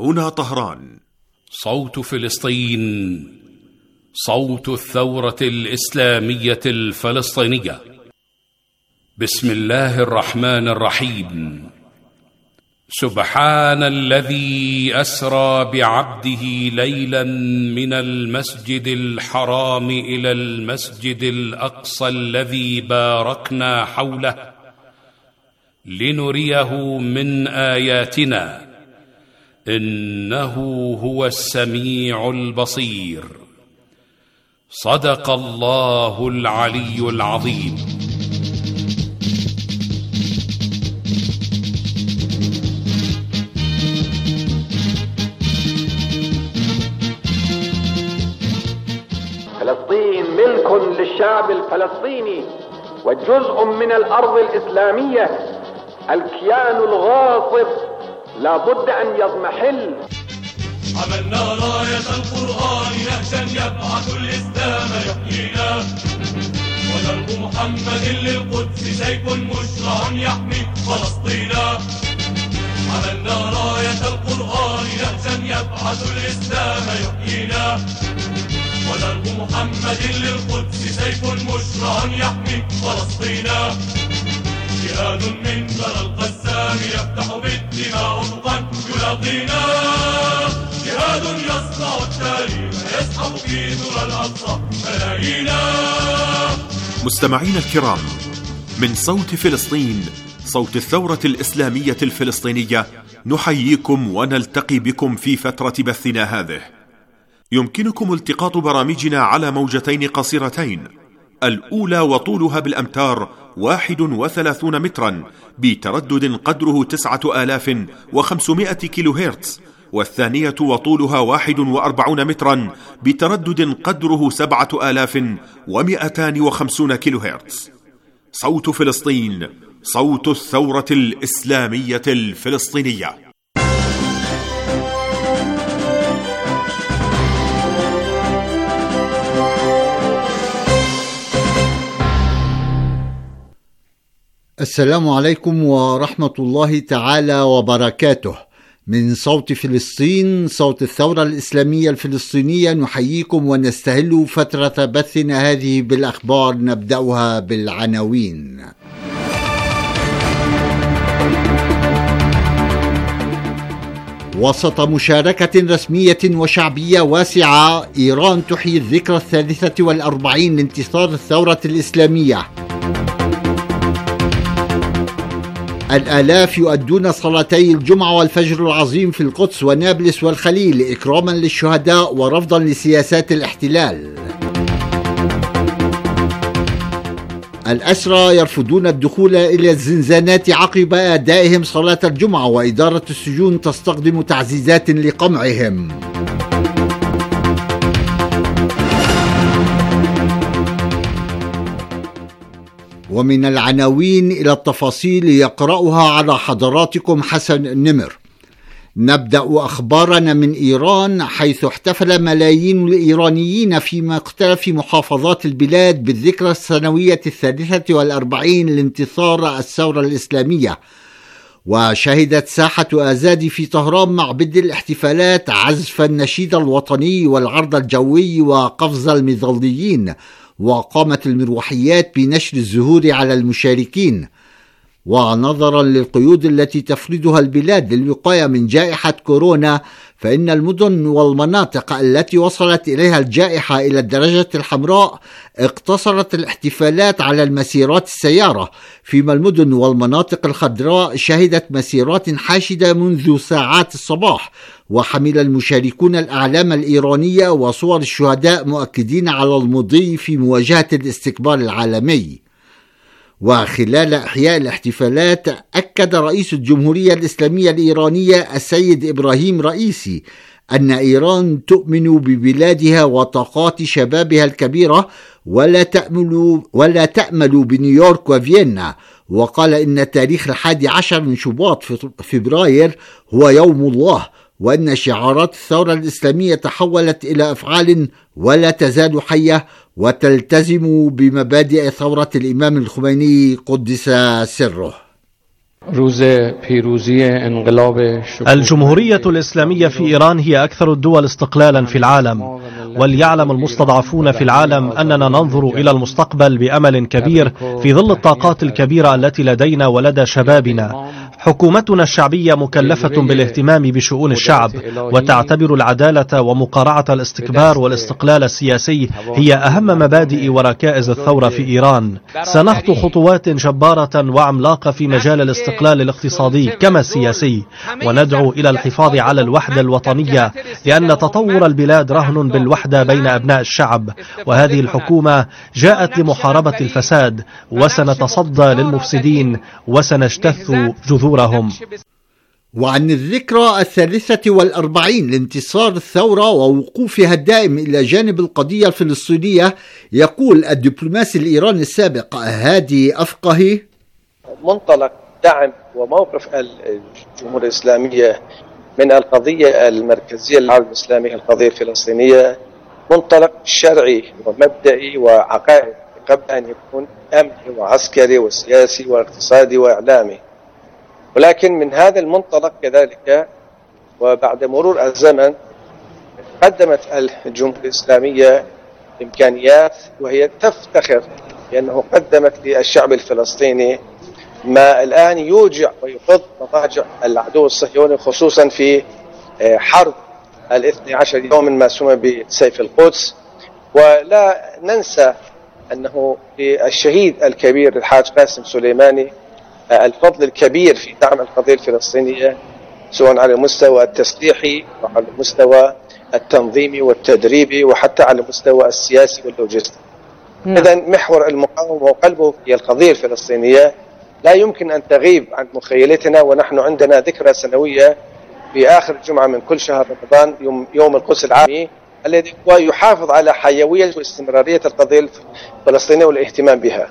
هنا طهران. صوت فلسطين، صوت الثورة الإسلامية الفلسطينية. بسم الله الرحمن الرحيم. سبحان الذي أسرى بعبده ليلا من المسجد الحرام إلى المسجد الأقصى الذي باركنا حوله لنريه من آياتنا إنه هو السميع البصير. صدق الله العلي العظيم. فلسطين ملك للشعب الفلسطيني وجزء من الأرض الإسلامية. الكيان الغاصب لا بد أن يضمحل. عملنا راية القرآن نهجا يبعث الإسلام يحيينا، ودرب محمد للقدس سيف مشرع يحمي فلسطينا. عملنا راية القرآن نهجا يبعث الإسلام يحيينا، ودرب محمد للقدس سيف مشرع يحمي فلسطينا. جهاد من ذرى القسام يفتح بالدماء أفقا يلاقينا، جهاد يصنع التاريخ يسحب في ذرى الأقصى ملايينا. مستمعين الكرام، من صوت فلسطين، صوت الثورة الإسلامية الفلسطينية، نحييكم ونلتقي بكم في فترة بثنا هذه. يمكنكم التقاط برامجنا على موجتين قصيرتين، الأولى وطولها بالأمتار 31 مترا بتردد قدره 9500 كيلو هرتز، والثانية وطولها 41 مترا بتردد قدره 7250 كيلو هرتز. صوت فلسطين، صوت الثورة الإسلامية الفلسطينية. السلام عليكم ورحمة الله تعالى وبركاته. من صوت فلسطين، صوت الثورة الإسلامية الفلسطينية، نحييكم ونستهل فترة بثنا هذه بالأخبار. نبدأها بالعناوين. وسط مشاركة رسمية وشعبية واسعة، إيران تحيي الذكرى 43 لانتصار الثورة الإسلامية. الآلاف يؤدون صلاتي الجمعة والفجر العظيم في القدس ونابلس والخليل إكراما للشهداء ورفضا لسياسات الاحتلال. الأسرى يرفضون الدخول إلى الزنزانات عقب أدائهم صلاة الجمعة، وإدارة السجون تستخدم تعزيزات لقمعهم. ومن العناوين إلى التفاصيل يقرأها على حضراتكم حسن النمر. نبدأ أخبارنا من إيران، حيث احتفل ملايين الإيرانيين في مختلف محافظات البلاد بالذكرى السنوية 43 لانتصار الثورة الإسلامية. وشهدت ساحة آزادي في طهران مع بدء الاحتفالات عزف النشيد الوطني والعرض الجوي وقفز المظليين، وقامت المروحيات بنشر الزهور على المشاركين. ونظرا للقيود التي تفرضها البلاد للوقاية من جائحة كورونا، فإن المدن والمناطق التي وصلت إليها الجائحة إلى الدرجة الحمراء اقتصرت الاحتفالات على المسيرات السيارة، فيما المدن والمناطق الخضراء شهدت مسيرات حاشدة منذ ساعات الصباح. وحمل المشاركون الأعلام الإيرانية وصور الشهداء مؤكدين على المضي في مواجهة الاستكبار العالمي. وخلال إحياء الاحتفالات، أكد رئيس الجمهورية الإسلامية الإيرانية السيد إبراهيم رئيسي أن إيران تؤمن ببلادها وطاقات شبابها الكبيرة ولا تأمل بنيويورك وفيينا. وقال إن تاريخ 11 من شباط فبراير هو يوم الله، وأن شعارات الثورة الإسلامية تحولت إلى أفعال ولا تزال حية وتلتزم بمبادئ ثورة الإمام الخميني قدس سره. الجمهورية الإسلامية في إيران هي أكثر الدول استقلالا في العالم، وليعلم المستضعفون في العالم أننا ننظر إلى المستقبل بأمل كبير في ظل الطاقات الكبيرة التي لدينا ولدى شبابنا. حكومتنا الشعبية مكلفة بالاهتمام بشؤون الشعب، وتعتبر العدالة ومقارعة الاستكبار والاستقلال السياسي هي أهم مبادئ وركائز الثورة في إيران. سنخطو خطوات جبارة وعملاقة في مجال الاستقلال الاقتصادي كما السياسي، وندعو إلى الحفاظ على الوحدة الوطنية، لأن تطور البلاد رهن بالوحدة بين أبناء الشعب، وهذه الحكومة جاءت لمحاربة الفساد، وسنتصدى للمفسدين وسنجتث جذورهم. وعن الذكرى 43 لانتصار الثورة ووقوفها الدائم إلى جانب القضية الفلسطينية، يقول الدبلوماسي الإيراني السابق هادي أفقهي: منطلق دعم وموقف الجمهورية الإسلامية من القضية المركزية للعالم الإسلامي القضية الفلسطينية منطلق شرعي ومبدئي وعقائدي قبل أن يكون أمني وعسكري وسياسي واقتصادي وإعلامي. ولكن من هذا المنطلق كذلك وبعد مرور الزمن قدمت الجمهورية الإسلامية إمكانيات، وهي تفتخر لأنه قدمت للشعب الفلسطيني ما الآن يوجع ويقض مضاجع العدو الصهيوني، خصوصا في حرب 12 يوم ما سمي بسيف القدس. ولا ننسى أنه للشهيد الكبير الحاج قاسم سليماني الفضل الكبير في دعم القضية الفلسطينية، سواء على المستوى التسليحي وعلى المستوى التنظيمي والتدريبي وحتى على المستوى السياسي واللوجستي. إذا محور المقاومة وقلبه هي القضية الفلسطينية، لا يمكن أن تغيب عن مخيلتنا. ونحن عندنا ذكرى سنوية في آخر جمعة من كل شهر رمضان، يوم القدس العالمي، الذي هو يحافظ على حيوية واستمرارية القضية الفلسطينية والاهتمام بها.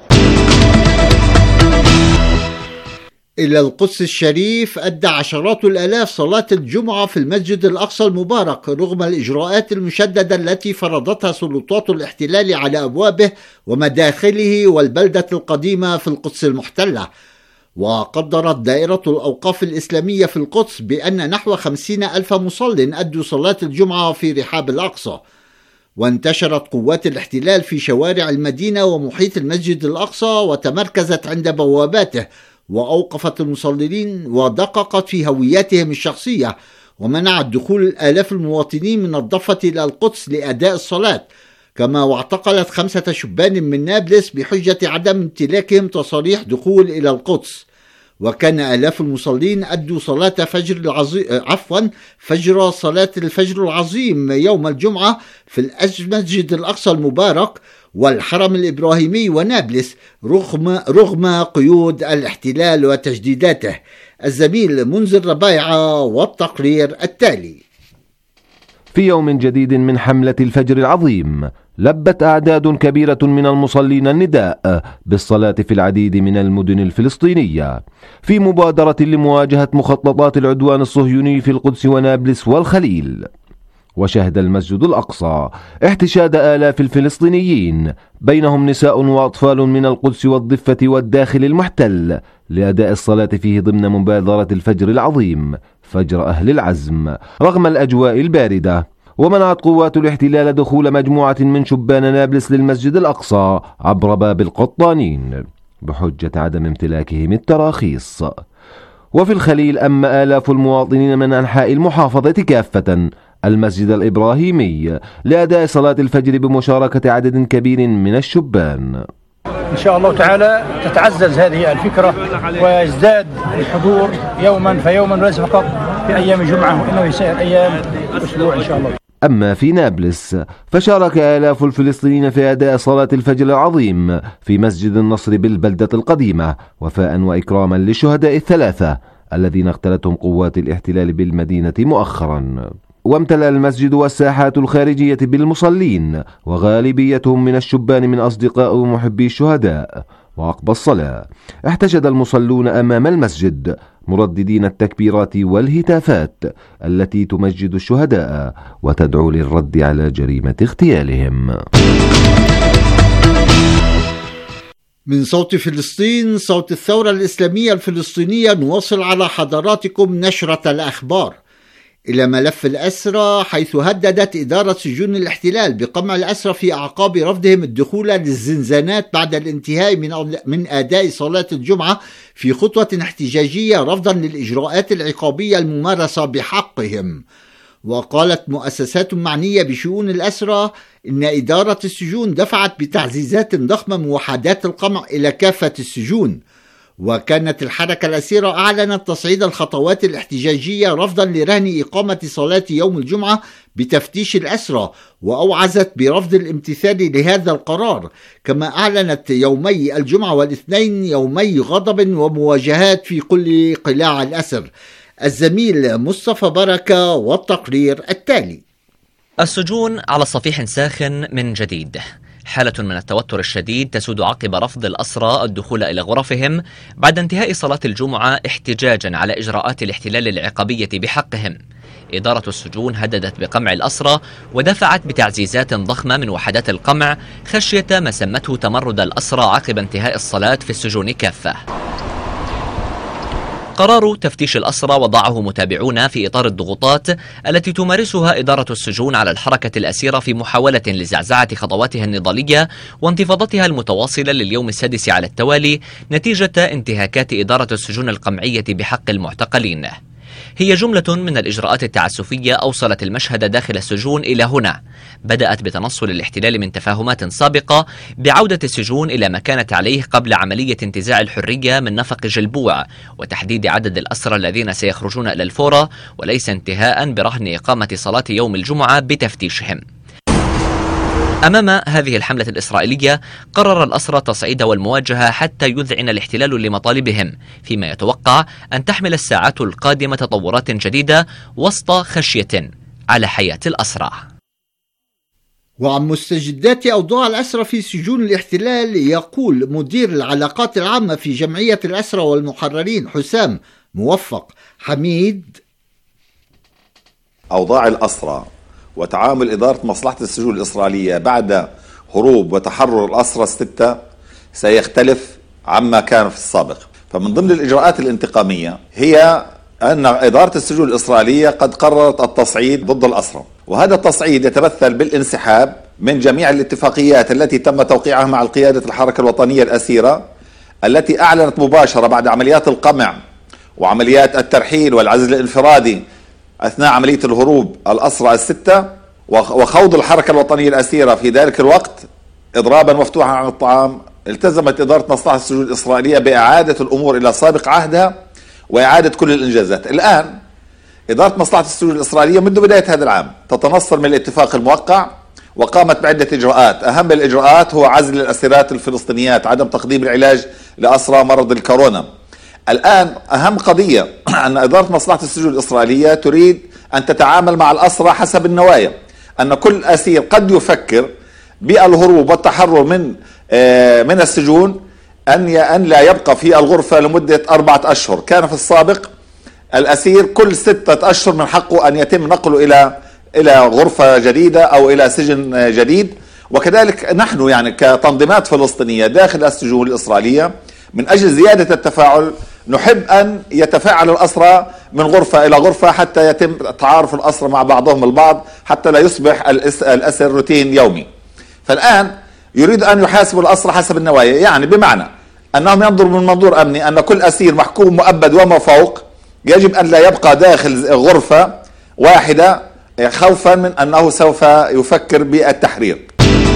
إلى القدس الشريف أدى عشرات الآلاف صلاة الجمعة في المسجد الأقصى المبارك رغم الإجراءات المشددة التي فرضتها سلطات الاحتلال على أبوابه ومداخله والبلدة القديمة في القدس المحتلة. وقدرت دائرة الأوقاف الإسلامية في القدس بأن نحو 50,000 مصل أدوا صلاة الجمعة في رحاب الأقصى. وانتشرت قوات الاحتلال في شوارع المدينة ومحيط المسجد الأقصى وتمركزت عند بواباته، وأوقفت المصلين ودققت في هوياتهم الشخصية، ومنعت دخول آلاف المواطنين من الضفة إلى القدس لأداء الصلاة، كما واعتقلت 5 شبان من نابلس بحجة عدم امتلاكهم تصاريح دخول إلى القدس. وكان آلاف المصلين أدوا صلاة فجر صلاة الفجر العظيم يوم الجمعة في المسجد الأقصى المبارك والحرم الإبراهيمي ونابلس رغم قيود الاحتلال وتجديداته. الزميل منذر ربايعة والتقرير التالي. في يوم جديد من حملة الفجر العظيم لبت أعداد كبيرة من المصلين النداء بالصلاة في العديد من المدن الفلسطينية في مبادرة لمواجهة مخططات العدوان الصهيوني في القدس ونابلس والخليل. وشهد المسجد الأقصى احتشاد آلاف الفلسطينيين بينهم نساء وأطفال من القدس والضفة والداخل المحتل لأداء الصلاة فيه ضمن مبادرة الفجر العظيم فجر أهل العزم رغم الأجواء الباردة. ومنعت قوات الاحتلال دخول مجموعة من شبان نابلس للمسجد الأقصى عبر باب القطانين بحجة عدم امتلاكهم التراخيص. وفي الخليل أما آلاف المواطنين من أنحاء المحافظة كافة المسجد الإبراهيمي لأداء صلاة الفجر بمشاركة عدد كبير من الشبان. إن شاء الله تعالى تتعزز هذه الفكرة ويزداد الحضور يوما فيوما وليس فقط في أيام الجمعة، وإنه يسير أيام الأسبوع إن شاء الله. أما في نابلس فشارك آلاف الفلسطينيين في أداء صلاة الفجر العظيم في مسجد النصر بالبلدة القديمة وفاء وإكراما للشهداء الثلاثة الذين اغتالتهم قوات الاحتلال بالمدينة مؤخرا. وامتلأ المسجد والساحات الخارجية بالمصلين وغالبيتهم من الشبان من أصدقاء ومحبي الشهداء. وعقب الصلاة احتشد المصلون أمام المسجد مرددين التكبيرات والهتافات التي تمجد الشهداء وتدعو للرد على جريمة اغتيالهم. من صوت فلسطين، صوت الثورة الإسلامية الفلسطينية، نواصل على حضراتكم نشرة الأخبار. إلى ملف الأسرى، حيث هددت إدارة سجون الاحتلال بقمع الأسرى في أعقاب رفضهم الدخول للزنزانات بعد الانتهاء من أداء صلاة الجمعة، في خطوة احتجاجية رفضا للإجراءات العقابية الممارسة بحقهم. وقالت مؤسسات معنية بشؤون الأسرى إن إدارة السجون دفعت بتعزيزات ضخمة موحدات القمع إلى كافة السجون. وكانت الحركة الأسيرة أعلنت تصعيد الخطوات الاحتجاجية رفضا لرهن إقامة صلاة يوم الجمعة بتفتيش الأسرى، وأوعزت برفض الامتثال لهذا القرار، كما أعلنت يومي الجمعة والاثنين يومي غضب ومواجهات في كل قلاع الأسر. الزميل مصطفى بركة والتقرير التالي. السجون على صفيح ساخن من جديد. حالة من التوتر الشديد تسود عقب رفض الأسرى الدخول إلى غرفهم بعد انتهاء صلاة الجمعة احتجاجا على إجراءات الاحتلال العقابية بحقهم. إدارة السجون هددت بقمع الأسرى ودفعت بتعزيزات ضخمة من وحدات القمع خشية ما سمته تمرد الأسرى عقب انتهاء الصلاة في السجون كافة. قرار تفتيش الأسرى وضعه متابعون في إطار الضغوطات التي تمارسها إدارة السجون على الحركة الأسيرة في محاولة لزعزعة خطواتها النضالية وانتفاضتها المتواصلة لليوم السادس على التوالي نتيجة انتهاكات إدارة السجون القمعية بحق المعتقلين. هي جملة من الإجراءات التعسفية أوصلت المشهد داخل السجون إلى هنا. بدأت بتنصل الاحتلال من تفاهمات سابقة بعودة السجون إلى ما كانت عليه قبل عملية انتزاع الحرية من نفق جلبوع، وتحديد عدد الأسرى الذين سيخرجون إلى الفورة، وليس انتهاء برهن إقامة صلاة يوم الجمعة بتفتيشهم. أمام هذه الحملة الإسرائيلية قرر الأسرى التصعيد والمواجهة حتى يذعن الاحتلال لمطالبهم، فيما يتوقع أن تحمل الساعات القادمة تطورات جديدة وسط خشية على حياة الأسرى. وعن مستجدات أوضاع الأسرى في سجون الاحتلال يقول مدير العلاقات العامة في جمعية الأسرى والمحررين حسام موفق حميد: أوضاع الأسرى وتعامل إدارة مصلحة السجون الإسرائيلية بعد هروب وتحرر الأسرى الستة سيختلف عما كان في السابق. فمن ضمن الإجراءات الانتقامية هي أن إدارة السجون الإسرائيلية قد قررت التصعيد ضد الأسرى، وهذا التصعيد يتمثل بالانسحاب من جميع الاتفاقيات التي تم توقيعها مع القيادة الحركة الوطنية الأسيرة، التي أعلنت مباشرة بعد عمليات القمع وعمليات الترحيل والعزل الانفرادي أثناء عملية الهروب الأسرى الستة، وخوض الحركة الوطنية الأسيرة في ذلك الوقت إضرابا مفتوحا عن الطعام. التزمت إدارة مصلحة السجون الإسرائيلية بإعادة الأمور إلى سابق عهدها وإعادة كل الإنجازات. الآن إدارة مصلحة السجون الإسرائيلية منذ بداية هذا العام تتنصل من الاتفاق الموقع، وقامت بعدة إجراءات. أهم الإجراءات هو عزل الأسيرات الفلسطينيات، عدم تقديم العلاج لأسرى مرض الكورونا. الآن أهم قضية أن إدارة مصلحة السجون الإسرائيلية تريد أن تتعامل مع الأسرى حسب النوايا، أن كل أسير قد يفكر بالهروب والتحرر من السجون أن لا يبقى في الغرفة لمدة 4 أشهر. كان في السابق الأسير كل 6 أشهر من حقه أن يتم نقله إلى غرفة جديدة أو إلى سجن جديد. وكذلك نحن كتنظيمات فلسطينية داخل السجون الإسرائيلية من أجل زيادة التفاعل نحب أن يتفاعل الأسرى من غرفة إلى غرفة حتى يتم تعارف الأسرى مع بعضهم البعض، حتى لا يصبح الأسر روتين يومي. فالآن يريد أن يحاسبوا الأسرى حسب النوايا، بمعنى أنهم ينظروا من منظور أمني أن كل أسير محكوم مؤبد وما فوق يجب أن لا يبقى داخل غرفة واحدة خوفا من أنه سوف يفكر بالتحرير.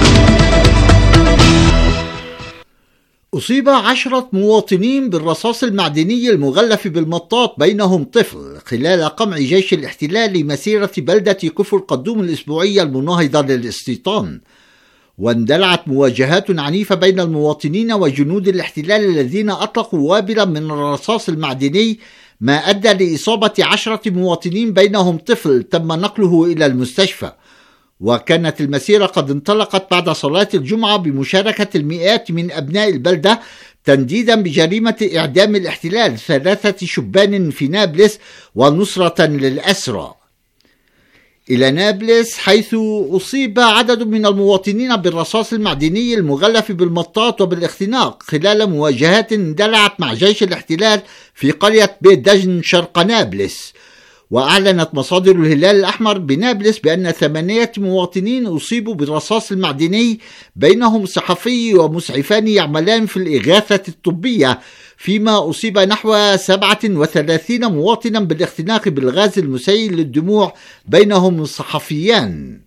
أصيب 10 مواطنين بالرصاص المعدني المغلف بالمطاط بينهم طفل خلال قمع جيش الاحتلال مسيرة بلدة كفر قدوم الأسبوعية المناهضة للاستيطان. واندلعت مواجهات عنيفة بين المواطنين وجنود الاحتلال الذين أطلقوا وابلا من الرصاص المعدني، ما أدى لإصابة 10 مواطنين بينهم طفل تم نقله إلى المستشفى. وكانت المسيرة قد انطلقت بعد صلاة الجمعة بمشاركة المئات من أبناء البلدة تنديدا بجريمة إعدام الاحتلال 3 شبان في نابلس ونصرة للأسرى. إلى نابلس حيث أصيب عدد من المواطنين بالرصاص المعدني المغلف بالمطاط وبالاختناق خلال مواجهات اندلعت مع جيش الاحتلال في قرية بيت دجن شرق نابلس. وأعلنت مصادر الهلال الأحمر بنابلس بأن 8 مواطنين أصيبوا بالرصاص المعدني، بينهم صحفي ومسعفان يعملان في الإغاثة الطبية، فيما أصيب نحو 37 مواطنا بالاختناق بالغاز المسيل للدموع، بينهم صحفيان.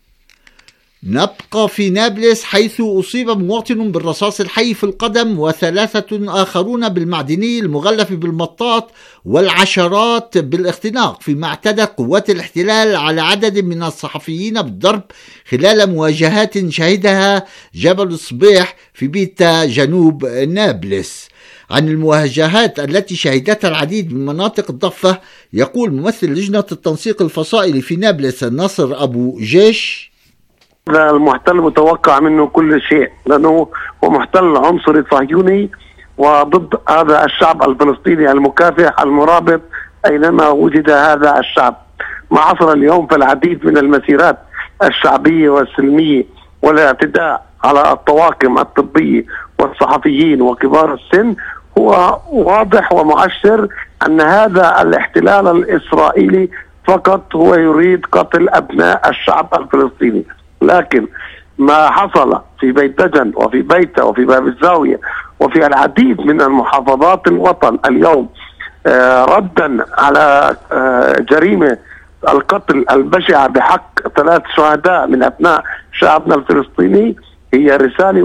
نبقى في نابلس حيث أصيب مواطن بالرصاص الحي في القدم و3 آخرون بالمعدني المغلف بالمطاط والعشرات بالاختناق، فيما اعتدت قوات الاحتلال على عدد من الصحفيين بالضرب خلال مواجهات شهدها جبل الصبيح في بيتا جنوب نابلس. عن المواجهات التي شهدتها العديد من مناطق الضفة يقول ممثل لجنة التنسيق الفصائلي في نابلس ناصر أبو جيش: المحتل متوقع منه كل شيء، لأنه هو محتل عنصري صهيوني وضد هذا الشعب الفلسطيني المكافح المرابط أينما وجد هذا الشعب. ما حصل اليوم في العديد من المسيرات الشعبية والسلمية والاعتداء على الطواقم الطبية والصحفيين وكبار السن هو واضح ومؤشر أن هذا الاحتلال الإسرائيلي فقط هو يريد قتل أبناء الشعب الفلسطيني. لكن ما حصل في بيت دجن وفي بيته وفي باب الزاوية وفي العديد من المحافظات الوطن اليوم ردا على جريمة القتل البشعة بحق 3 شهداء من أبناء شعبنا الفلسطيني هي رسالة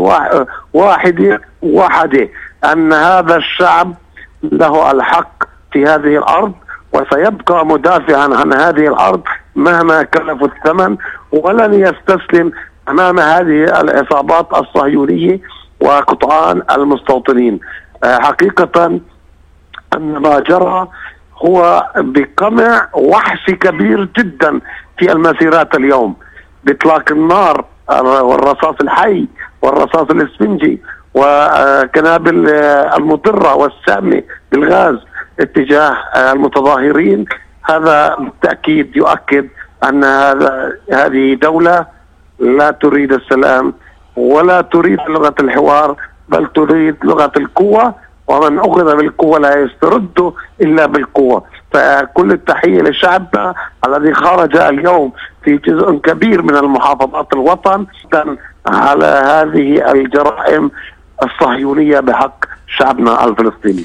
واحدة أن هذا الشعب له الحق في هذه الأرض، وسيبقى مدافعا عن هذه الأرض مهما كلف الثمن، ولن يستسلم أمام هذه العصابات الصهيونية وقطعان المستوطنين. حقيقة أن ما جرى هو بقمع وحشي كبير جدا في المسيرات اليوم، بإطلاق النار والرصاص الحي والرصاص الاسفنجي وكنابل المضرة والسامة بالغاز اتجاه المتظاهرين. هذا بالتأكيد يؤكد أن هذه دولة لا تريد السلام ولا تريد لغة الحوار، بل تريد لغة القوة، ومن أخذ بالقوة لا يسترد إلا بالقوة. فكل التحية لشعبنا الذي خرج اليوم في جزء كبير من المحافظات الوطن على هذه الجرائم الصهيونية بحق شعبنا الفلسطيني.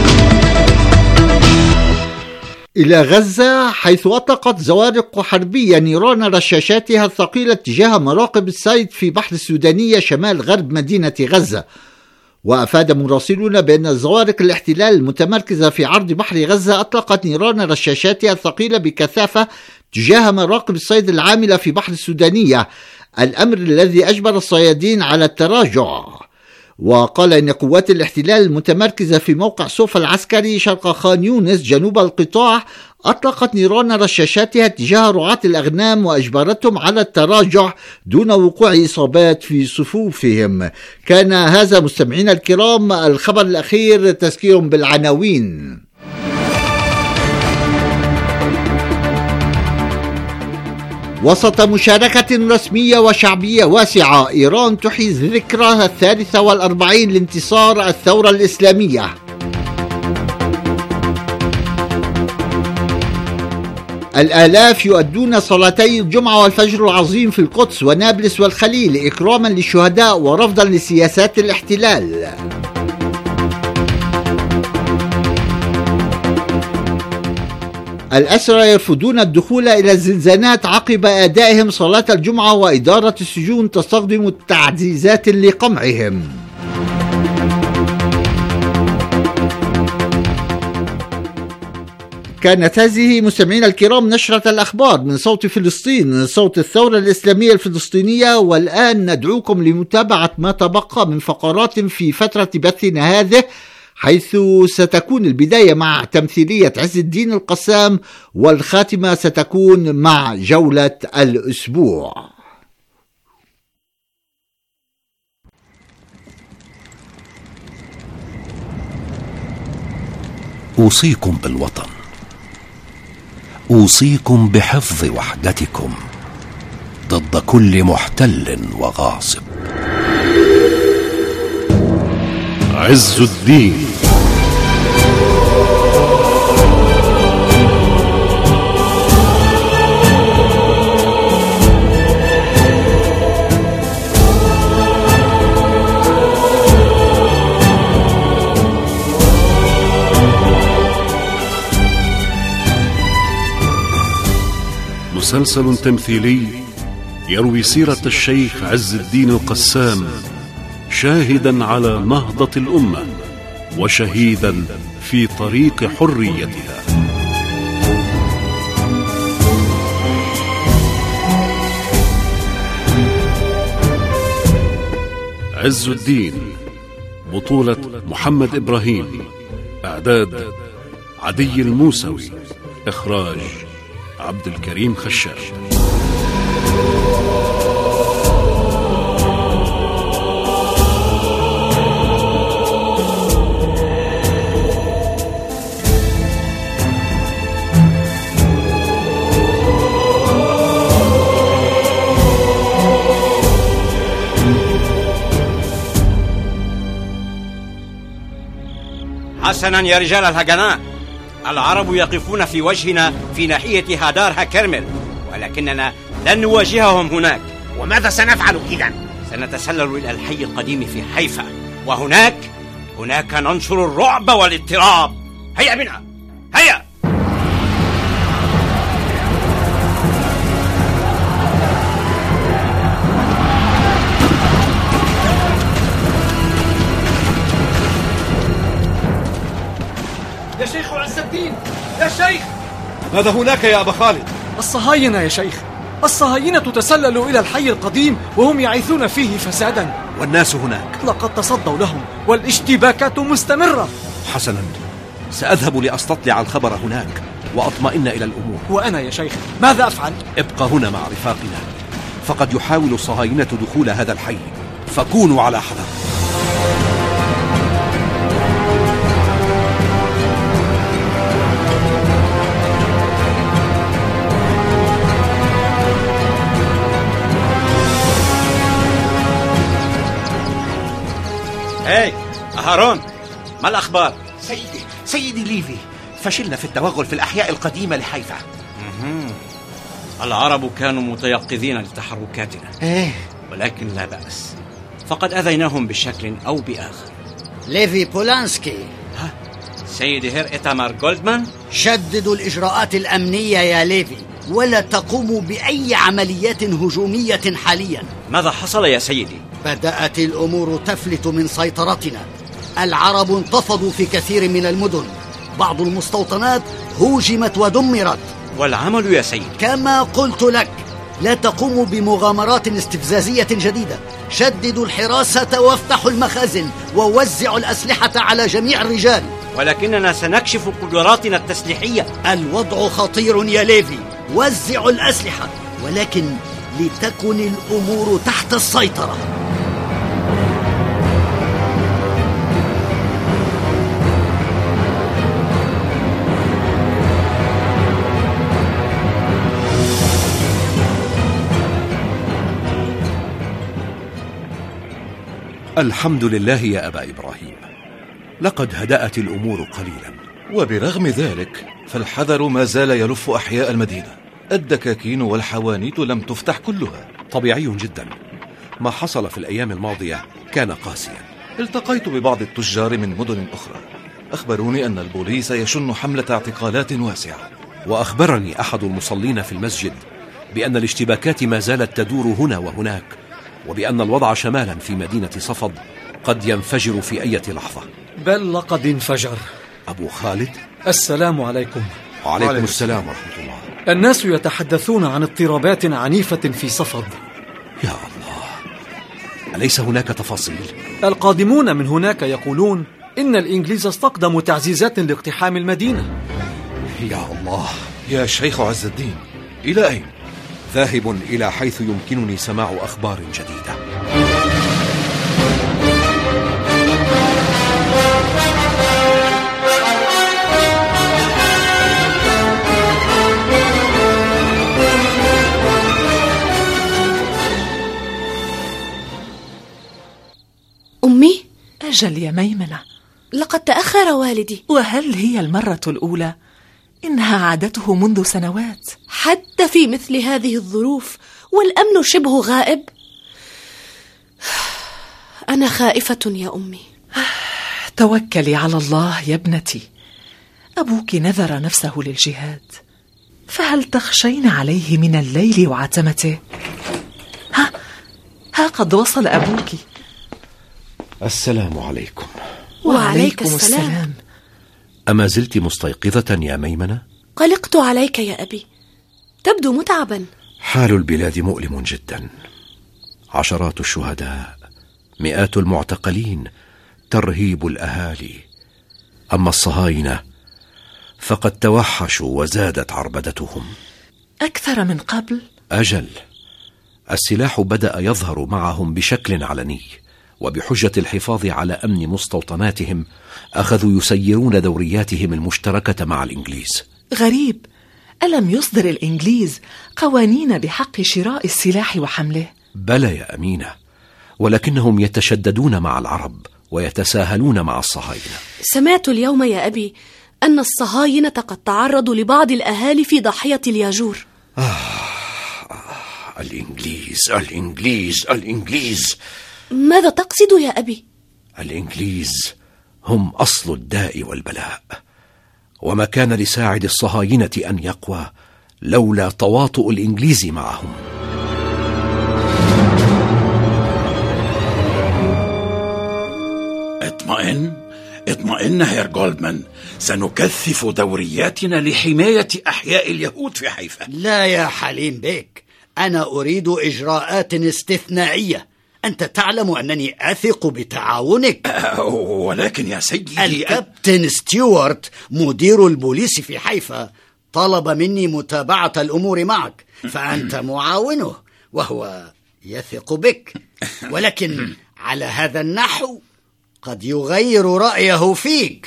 إلى غزة حيث أطلقت زوارق حربية نيران رشاشاتها الثقيلة تجاه مراقب الصيد في بحر السودانية شمال غرب مدينة غزة. وأفاد مراسلون بأن زوارق الاحتلال المتمركزة في عرض بحر غزة أطلقت نيران رشاشاتها الثقيلة بكثافة تجاه مراقب الصيد العاملة في بحر السودانية، الأمر الذي أجبر الصيادين على التراجع. وقال إن قوات الاحتلال المتمركزة في موقع صوفا العسكري شرق خان يونس جنوب القطاع أطلقت نيران رشاشاتها تجاه رعاة الأغنام وأجبرتهم على التراجع دون وقوع إصابات في صفوفهم. كان هذا مستمعينا الكرام الخبر الأخير، تذكير بالعناوين. وسط مشاركة رسمية وشعبية واسعة، إيران تحيي ذكرى 43 لانتصار الثورة الإسلامية. الآلاف يؤدون صلاتي الجمعة والفجر العظيم في القدس ونابلس والخليل إكراما للشهداء ورفضا لسياسات الاحتلال. الأسرى يرفضون الدخول إلى الزنزانات عقب أدائهم صلاة الجمعة، وإدارة السجون تستخدم تعزيزات لقمعهم. كانت هذه مستمعينا الكرام نشرة الأخبار من صوت فلسطين، صوت الثورة الإسلامية الفلسطينية. والآن ندعوكم لمتابعة ما تبقى من فقرات في فترة بثنا هذه، حيث ستكون البداية مع تمثيلية عز الدين القسام، والخاتمة ستكون مع جولة الأسبوع. أوصيكم بالوطن، أوصيكم بحفظ وحدتكم ضد كل محتل وغاصب. عز الدين. مسلسل تمثيلي يروي سيرة الشيخ عز الدين القسام، شاهدا على نهضة الأمة وشهيدا في طريق حريتها. عز الدين، بطولة محمد إبراهيم، إعداد عدي الموسوي، إخراج عبد الكريم خشاش. حسنا يا رجال الهجناء، العرب يقفون في وجهنا في ناحية هدار هكرمل، ولكننا لن نواجههم هناك. وماذا سنفعل إذن؟ سنتسلل إلى الحي القديم في حيفا، وهناك ننشر الرعب والاضطراب. هيا بنا، هيا. يا شيخ عز الدين، يا شيخ. ماذا هناك يا أبا خالد؟ الصهاينة يا شيخ، الصهاينة تسللوا إلى الحي القديم وهم يعيثون فيه فسادا. والناس هناك لقد تصدوا لهم والاشتباكات مستمرة. حسنا، سأذهب لأستطلع الخبر هناك وأطمئن إلى الأمور. وأنا يا شيخ ماذا أفعل؟ ابقى هنا مع رفاقنا، فقد يحاول الصهاينة دخول هذا الحي، فكونوا على حذر. هاي هارون، ما الأخبار؟ سيدي ليفي، فشلنا في التوغل في الأحياء القديمة لحيفا. العرب كانوا متيقظين لتحركاتنا، ولكن لا بأس، فقد أذيناهم بشكل أو بآخر. ليفي بولانسكي. سيدي هير إتامار جولدمان، شددوا الإجراءات الأمنية يا ليفي، ولا تقوموا بأي عمليات هجومية حاليا. ماذا حصل يا سيدي؟ بدأت الأمور تفلت من سيطرتنا. العرب انتفضوا في كثير من المدن، بعض المستوطنات هوجمت ودمرت. والعمل يا سيدي؟ كما قلت لك، لا تقوموا بمغامرات استفزازية جديدة. شددوا الحراسة وافتحوا المخازن ووزعوا الأسلحة على جميع الرجال. ولكننا سنكشف قدراتنا التسليحية. الوضع خطير يا ليفي، وزعوا الأسلحة، ولكن لتكن الأمور تحت السيطرة. الحمد لله يا أبا إبراهيم، لقد هدأت الأمور قليلا. وبرغم ذلك فالحذر ما زال يلف أحياء المدينة. الدكاكين والحوانيت لم تفتح كلها. طبيعي جدا، ما حصل في الأيام الماضية كان قاسيا. التقيت ببعض التجار من مدن أخرى، أخبروني أن البوليس يشن حملة اعتقالات واسعة. وأخبرني أحد المصلين في المسجد بأن الاشتباكات ما زالت تدور هنا وهناك، وبأن الوضع شمالا في مدينة صفد قد ينفجر في أي لحظة. بل لقد انفجر. أبو خالد، السلام عليكم. وعليكم السلام ورحمة الله. الناس يتحدثون عن اضطرابات عنيفة في صفد. يا الله، أليس هناك تفاصيل؟ القادمون من هناك يقولون إن الإنجليز استقدموا تعزيزات لاقتحام المدينة. يا الله. يا شيخ عز الدين، إلى أين؟ ذاهب إلى حيث يمكنني سماع أخبار جديدة. أجل يا ميمنة، لقد تأخر والدي. وهل هي المرة الأولى؟ إنها عادته منذ سنوات. حتى في مثل هذه الظروف والأمن شبه غائب. أنا خائفة يا أمي. توكلي على الله يا ابنتي، أبوك نذر نفسه للجهاد، فهل تخشين عليه من الليل وعتمته؟ ها قد وصل أبوك. السلام عليكم. وعليكم السلام. أما زلت مستيقظة يا ميمنة؟ قلقت عليك يا أبي، تبدو متعبا. حال البلاد مؤلم جدا، عشرات الشهداء، مئات المعتقلين، ترهيب الأهالي. أما الصهاينة فقد توحشوا وزادت عربدتهم أكثر من قبل. أجل، السلاح بدأ يظهر معهم بشكل علني، وبحجة الحفاظ على أمن مستوطناتهم أخذوا يسيرون دورياتهم المشتركة مع الإنجليز. غريب، ألم يصدر الإنجليز قوانين بحق شراء السلاح وحمله؟ بلى يا أمينة، ولكنهم يتشددون مع العرب ويتساهلون مع الصهاينة. سمعت اليوم يا أبي أن الصهاينة قد تعرضوا لبعض الأهالي في ضحية الياجور. الإنجليز الإنجليز الإنجليز. ماذا تقصد يا أبي؟ الإنجليز هم أصل الداء والبلاء، وما كان لساعد الصهاينة أن يقوى لولا تواطؤ الإنجليز معهم. اطمئن هير جولدمان، سنكثف دورياتنا لحماية أحياء اليهود في حيفا. لا يا حليم بيك، أنا أريد إجراءات استثنائية. أنت تعلم أنني أثق بتعاونك. ولكن يا سيدي، الكابتن ستيوارت مدير البوليس في حيفا طلب مني متابعة الأمور معك، فأنت معاونه وهو يثق بك، ولكن على هذا النحو قد يغير رأيه فيك.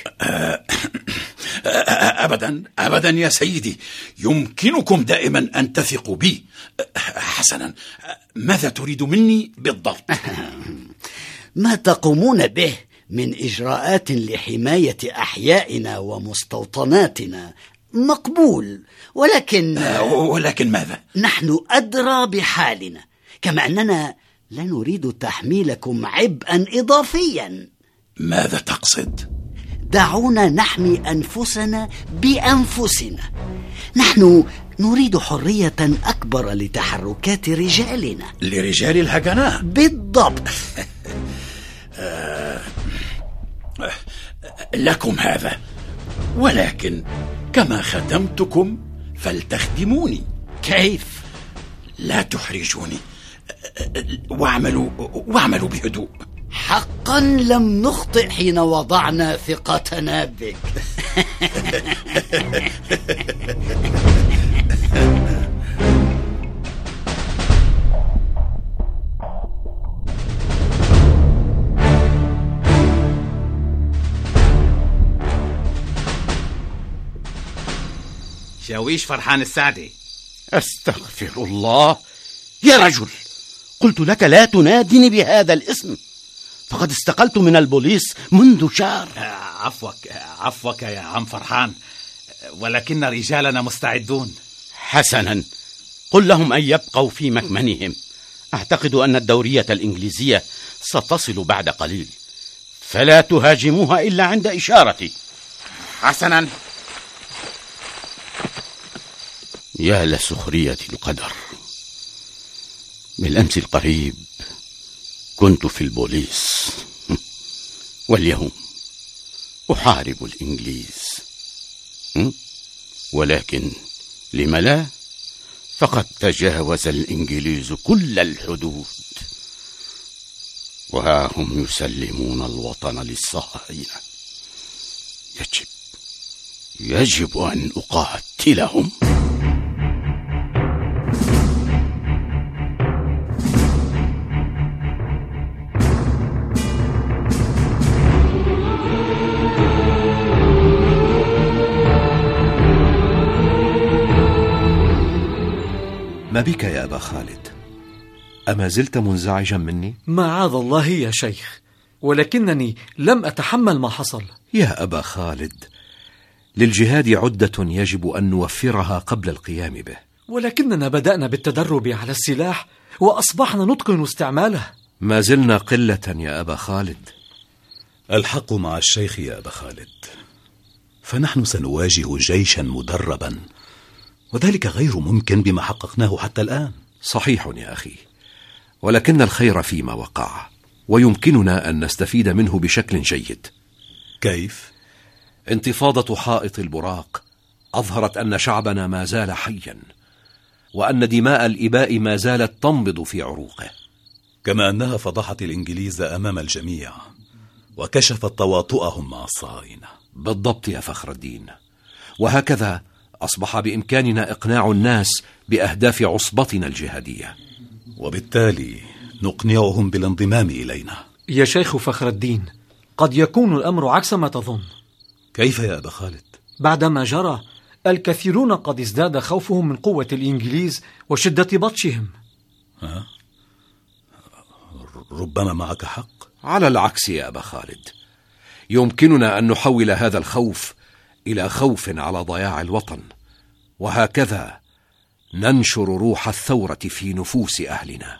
أبدا يا سيدي، يمكنكم دائما أن تثقوا بي. حسنا، ماذا تريد مني بالضبط؟ ما تقومون به من إجراءات لحماية أحيائنا ومستوطناتنا مقبول، ولكن ماذا؟ نحن أدرى بحالنا، كما أننا لا نريد تحميلكم عبئا إضافيا. ماذا تقصد؟ دعونا نحمي أنفسنا بأنفسنا. نحن نريد حرية أكبر لتحركات رجالنا، لرجال الهجناء. بالضبط. لكم هذا، ولكن كما خدمتكم فلتخدموني. كيف؟ لا تحرجوني، واعملوا بهدوء. حقا لم نخطئ حين وضعنا ثقتنا بك. شاويش فرحان السعدي. أستغفر الله يا رجل، قلت لك لا تنادني بهذا الاسم، فقد استقلت من البوليس منذ شهر. عفوك يا عم فرحان، ولكن رجالنا مستعدون. حسنا، قل لهم أن يبقوا في مكمنهم. أعتقد أن الدورية الإنجليزية ستصل بعد قليل، فلا تهاجموها إلا عند إشارتي. حسنا. يا لسخرية القدر، بالأمس القريب كنت في البوليس، واليوم أحارب الإنجليز. ولكن لم لا؟ فقد تجاوز الإنجليز كل الحدود، وها هم يسلمون الوطن للصهاينة. يجب أن أقاتلهم. ما بك يا أبا خالد؟ أما زلت منزعجا مني؟ معاذ الله يا شيخ، ولكنني لم أتحمل ما حصل. يا أبا خالد، للجهاد عدة يجب أن نوفرها قبل القيام به. ولكننا بدأنا بالتدرب على السلاح وأصبحنا نتقن استعماله. ما زلنا قلة يا أبا خالد. الحق مع الشيخ يا أبا خالد، فنحن سنواجه جيشا مدربا، وذلك غير ممكن بما حققناه حتى الآن. صحيح يا أخي، ولكن الخير فيما وقع، ويمكننا أن نستفيد منه بشكل جيد. كيف؟ انتفاضة حائط البراق أظهرت أن شعبنا ما زال حيا، وأن دماء الإباء ما زالت تنبض في عروقه، كما أنها فضحت الإنجليز أمام الجميع وكشفت تواطؤهم مع الصهاينة. بالضبط يا فخر الدين، وهكذا أصبح بإمكاننا إقناع الناس بأهداف عصبتنا الجهادية، وبالتالي نقنعهم بالانضمام إلينا. يا شيخ فخر الدين، قد يكون الأمر عكس ما تظن. كيف يا أبا خالد؟ بعدما جرى، الكثيرون قد ازداد خوفهم من قوة الإنجليز وشدة بطشهم. ربما معك حق. على العكس يا أبا خالد، يمكننا أن نحول هذا الخوف إلى خوف على ضياع الوطن، وهكذا ننشر روح الثورة في نفوس أهلنا.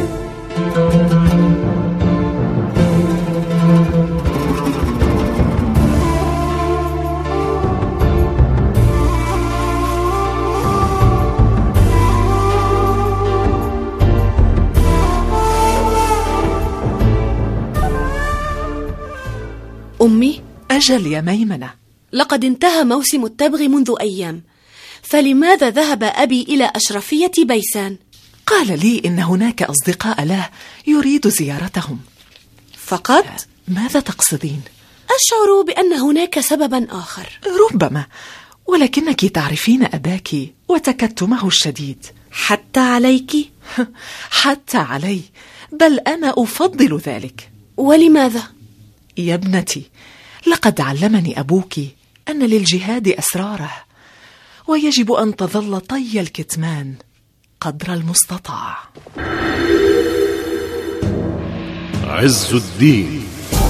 أمي؟ أجل يا ميمنة، لقد انتهى موسم التبغ منذ أيام، فلماذا ذهب أبي إلى أشرفية بيسان؟ قال لي إن هناك أصدقاء له يريد زيارتهم. فقط؟ ماذا تقصدين؟ أشعر بأن هناك سببا آخر. ربما، ولكنك تعرفين أباك وتكتمه الشديد. حتى عليك؟ حتى علي، بل أنا أفضل ذلك. ولماذا؟ يا ابنتي، لقد علمني أبوك أن للجهاد أسراره، ويجب أن تظل طي الكتمان قدر المستطاع. عز الدين.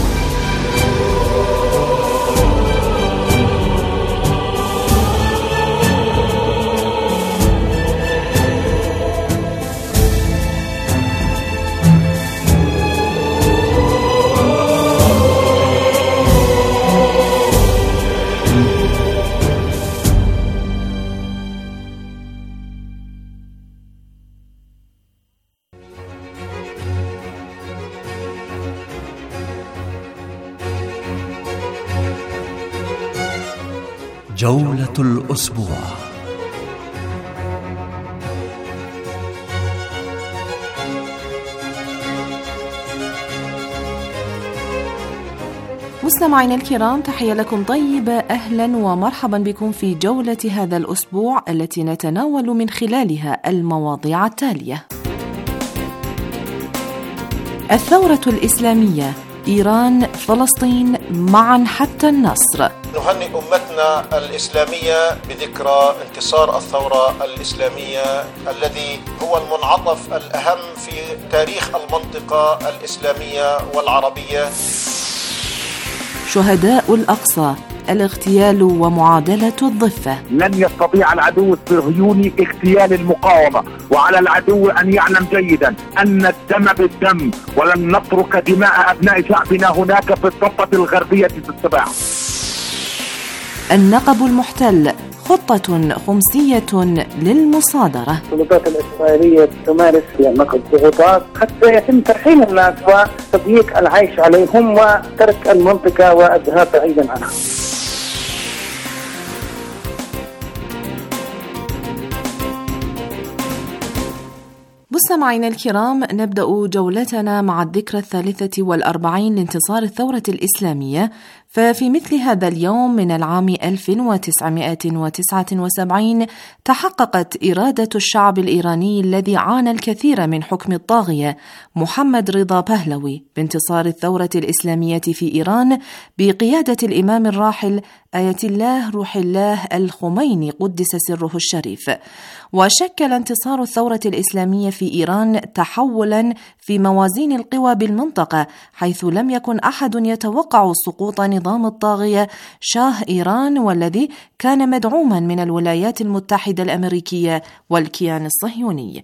جولة الأسبوع. مستمعينا الكرام، تحية لكم طيبة، أهلا ومرحبا بكم في جولة هذا الأسبوع التي نتناول من خلالها المواضيع التالية: الثورة الإسلامية، إيران، فلسطين معا حتى النصر. نهنئ أمتنا الإسلامية بذكرى انتصار الثورة الإسلامية الذي هو المنعطف الأهم في تاريخ المنطقة الإسلامية والعربية. شهداء الأقصى، الاغتيال ومعادلة الضفة. لن يستطيع العدو الصهيوني اغتيال المقاومة، وعلى العدو أن يعلم جيدا أن الدم بالدم، ولن نترك دماء أبناء شعبنا هناك في الضفة الغربية في السباع. النقب المحتل، خطة خمسية للمصادرة. السلطات الإسرائيلية تمارس نقب ضغوطات حتى يتم ترحيل الناس وتضييق العيش عليهم وترك المنطقة والذهاب بعيدا عنها. مستمعينا الكرام، نبدأ جولتنا مع الذكرى 43 لانتصار الثورة الإسلامية. ففي مثل هذا اليوم من العام 1979 تحققت إرادة الشعب الإيراني الذي عانى الكثير من حكم الطاغية محمد رضا بهلوي بانتصار الثورة الإسلامية في إيران بقيادة الإمام الراحل آية الله روح الله الخميني قدس سره الشريف. وشكل انتصار الثورة الإسلامية في إيران تحولا في موازين القوى بالمنطقة، حيث لم يكن أحد يتوقع سقوط نظام الطاغية شاه إيران، والذي كان مدعوما من الولايات المتحدة الأمريكية والكيان الصهيوني.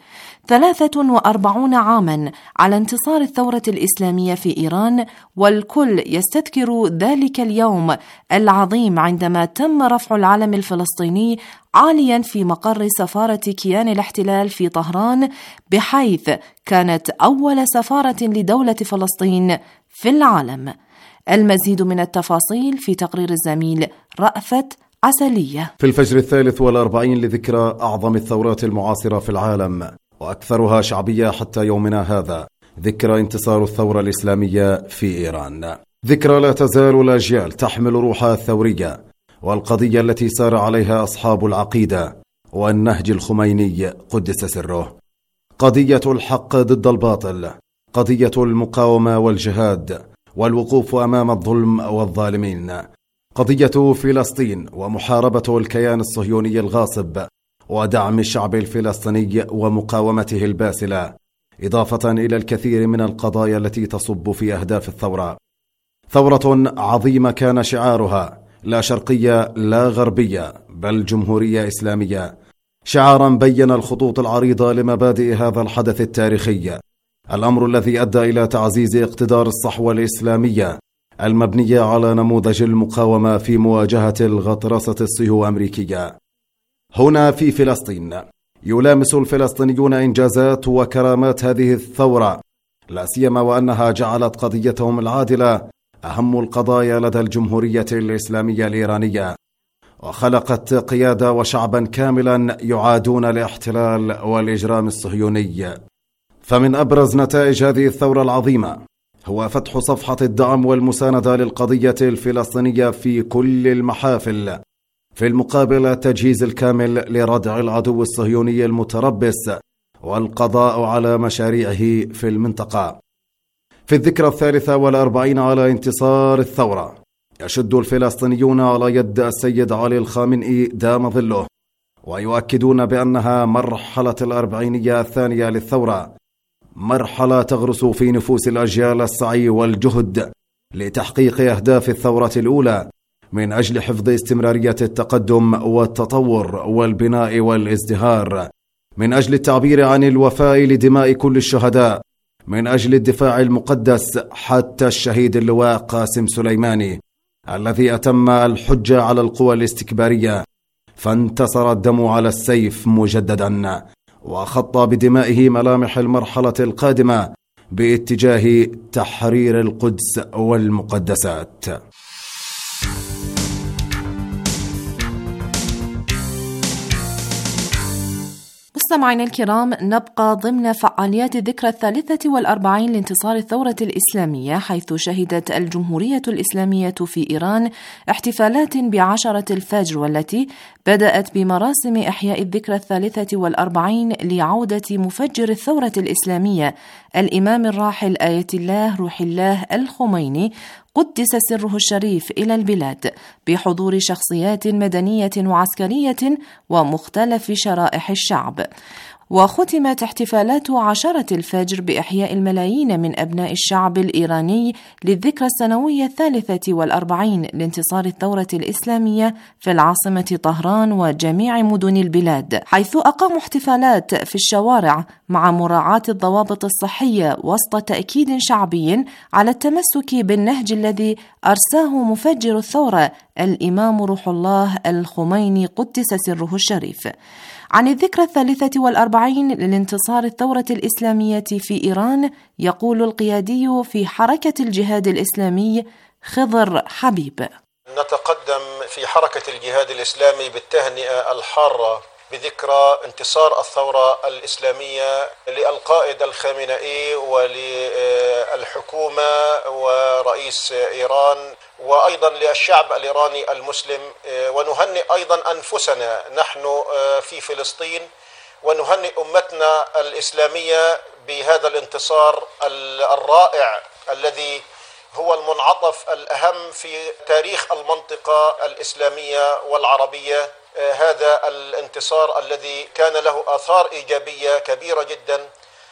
43 عاما على انتصار الثورة الإسلامية في إيران، والكل يستذكر ذلك اليوم العظيم عندما تم رفع العلم الفلسطيني عاليا في مقر سفارة كيان الاحتلال في طهران، بحيث كانت أول سفارة لدولة فلسطين في العالم. المزيد من التفاصيل في تقرير الزميل رأفت عسلية. في الفجر 43 لذكرى أعظم الثورات المعاصرة في العالم وأكثرها شعبية حتى يومنا هذا، ذكرى انتصار الثورة الإسلامية في إيران. ذكرى لا تزال الأجيال تحمل روحها الثورية والقضية التي سار عليها أصحاب العقيدة والنهج الخميني قدس سره. قضية الحق ضد الباطل، قضية المقاومة والجهاد والوقوف أمام الظلم والظالمين، قضية فلسطين ومحاربة الكيان الصهيوني الغاصب ودعم الشعب الفلسطيني ومقاومته الباسلة، إضافة إلى الكثير من القضايا التي تصب في أهداف الثورة. ثورة عظيمة كان شعارها لا شرقية لا غربية بل جمهورية إسلامية، شعارا بين الخطوط العريضة لمبادئ هذا الحدث التاريخي، الأمر الذي أدى إلى تعزيز اقتدار الصحوة الإسلامية المبنية على نموذج المقاومة في مواجهة الغطرسة الصهيو-أمريكية. هنا في فلسطين يلامس الفلسطينيون إنجازات وكرامات هذه الثورة، لا سيما وأنها جعلت قضيتهم العادلة أهم القضايا لدى الجمهورية الإسلامية الإيرانية، وخلقت قيادة وشعبا كاملا يعادون الاحتلال والإجرام الصهيوني. فمن أبرز نتائج هذه الثورة العظيمة هو فتح صفحة الدعم والمساندة للقضية الفلسطينية في كل المحافل، في المقابل التجهيز الكامل لردع العدو الصهيوني المتربص والقضاء على مشاريعه في المنطقة. في الذكرى 43 على انتصار الثورة يشد الفلسطينيون على يد السيد علي الخامنئي دام ظله، ويؤكدون بأنها مرحلة الأربعينية الثانية للثورة، مرحلة تغرس في نفوس الأجيال السعي والجهد لتحقيق أهداف الثورة الأولى من أجل حفظ استمرارية التقدم والتطور والبناء والازدهار، من أجل التعبير عن الوفاء لدماء كل الشهداء، من أجل الدفاع المقدس حتى الشهيد اللواء قاسم سليماني الذي أتم الحجة على القوى الاستكبارية، فانتصر الدم على السيف مجددا، وخط بدمائه ملامح المرحلة القادمة باتجاه تحرير القدس والمقدسات. مستمعينا الكرام، نبقى ضمن فعاليات الذكرى 43 لانتصار الثورة الإسلامية، حيث شهدت الجمهورية الإسلامية في إيران احتفالات ب10 الفجر، والتي بدأت بمراسم إحياء الذكرى 43 لعودة مفجر الثورة الإسلامية الإمام الراحل آية الله روح الله الخميني قدس سره الشريف إلى البلاد، بحضور شخصيات مدنية وعسكرية ومختلف شرائح الشعب. وختمت احتفالات 10 الفجر بإحياء الملايين من أبناء الشعب الإيراني للذكرى السنوية 43 لانتصار الثورة الإسلامية في العاصمة طهران وجميع مدن البلاد، حيث أقاموا احتفالات في الشوارع مع مراعاة الضوابط الصحية وسط تأكيد شعبي على التمسك بالنهج الذي أرساه مفجر الثورة الإمام روح الله الخميني قدس سره الشريف. عن الذكرى 43 للانتصار الثورة الإسلامية في إيران يقول القيادي في حركة الجهاد الإسلامي خضر حبيب: نتقدم في حركة الجهاد الإسلامي بالتهنئة الحارة بذكرى انتصار الثورة الإسلامية للقائد الخامنئي وللحكومة ورئيس إيران وأيضا للشعب الإيراني المسلم، ونهنئ أيضا أنفسنا نحن في فلسطين، ونهنئ أمتنا الإسلامية بهذا الانتصار الرائع الذي هو المنعطف الأهم في تاريخ المنطقة الإسلامية والعربية. هذا الانتصار الذي كان له آثار إيجابية كبيرة جدا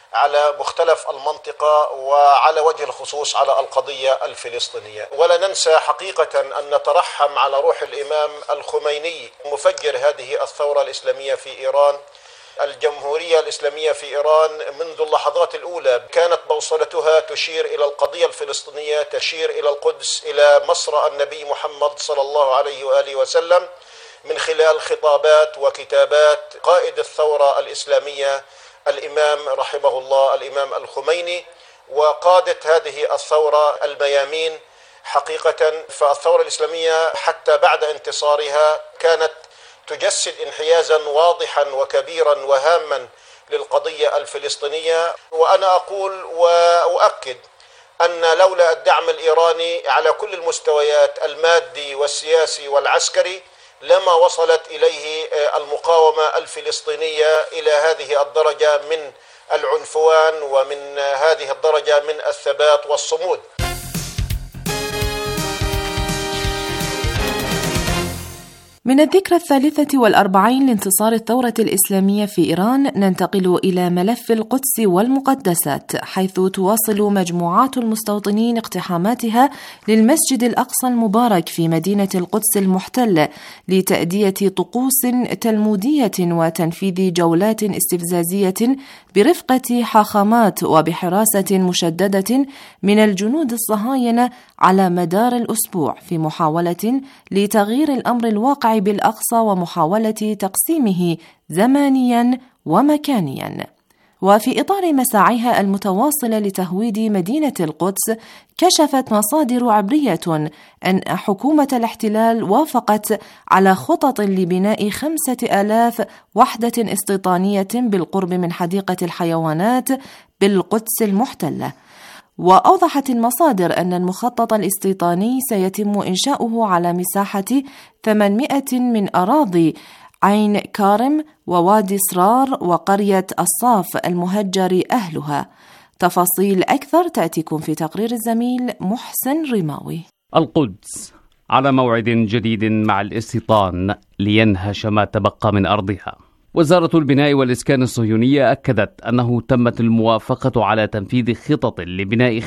على مختلف المنطقة وعلى وجه الخصوص على القضية الفلسطينية. ولا ننسى حقيقة أن نترحم على روح الإمام الخميني مفجر هذه الثورة الإسلامية في إيران. الجمهورية الإسلامية في إيران منذ اللحظات الأولى كانت بوصلتها تشير إلى القضية الفلسطينية، تشير إلى القدس، إلى مصرع النبي محمد صلى الله عليه وآله وسلم من خلال خطابات وكتابات قائد الثورة الإسلامية الإمام رحمه الله الإمام الخميني وقادة هذه الثورة الميامين. حقيقة فالثورة الإسلامية حتى بعد انتصارها كانت تجسد انحيازا واضحا وكبيرا وهاما للقضية الفلسطينية. وأنا أقول وأؤكد أن لولا الدعم الإيراني على كل المستويات المادي والسياسي والعسكري لما وصلت إليه المقاومة الفلسطينية إلى هذه الدرجة من العنفوان ومن هذه الدرجة من الثبات والصمود. من الذكرى 43 لانتصار الثورة الإسلامية في إيران ننتقل إلى ملف القدس والمقدسات، حيث تواصل مجموعات المستوطنين اقتحاماتها للمسجد الأقصى المبارك في مدينة القدس المحتلة لتأدية طقوس تلمودية وتنفيذ جولات استفزازية برفقة حاخامات وبحراسة مشددة من الجنود الصهاينة على مدار الأسبوع في محاولة لتغيير الأمر الواقع بالأقصى ومحاولة تقسيمه زمانيا ومكانيا. وفي إطار مساعيها المتواصلة لتهويد مدينة القدس، كشفت مصادر عبرية أن حكومة الاحتلال وافقت على خطط لبناء 5000 وحدة استيطانية بالقرب من حديقة الحيوانات بالقدس المحتلة. وأوضحت المصادر أن المخطط الاستيطاني سيتم إنشاؤه على مساحة 800 من أراضي عين كارم ووادي سرار وقرية الصاف المهجر أهلها. تفاصيل أكثر تأتيكم في تقرير الزميل محسن رماوي. القدس على موعد جديد مع الاستيطان لينهش ما تبقى من أرضها. وزارة البناء والإسكان الصهيونية أكدت أنه تمت الموافقة على تنفيذ خطط لبناء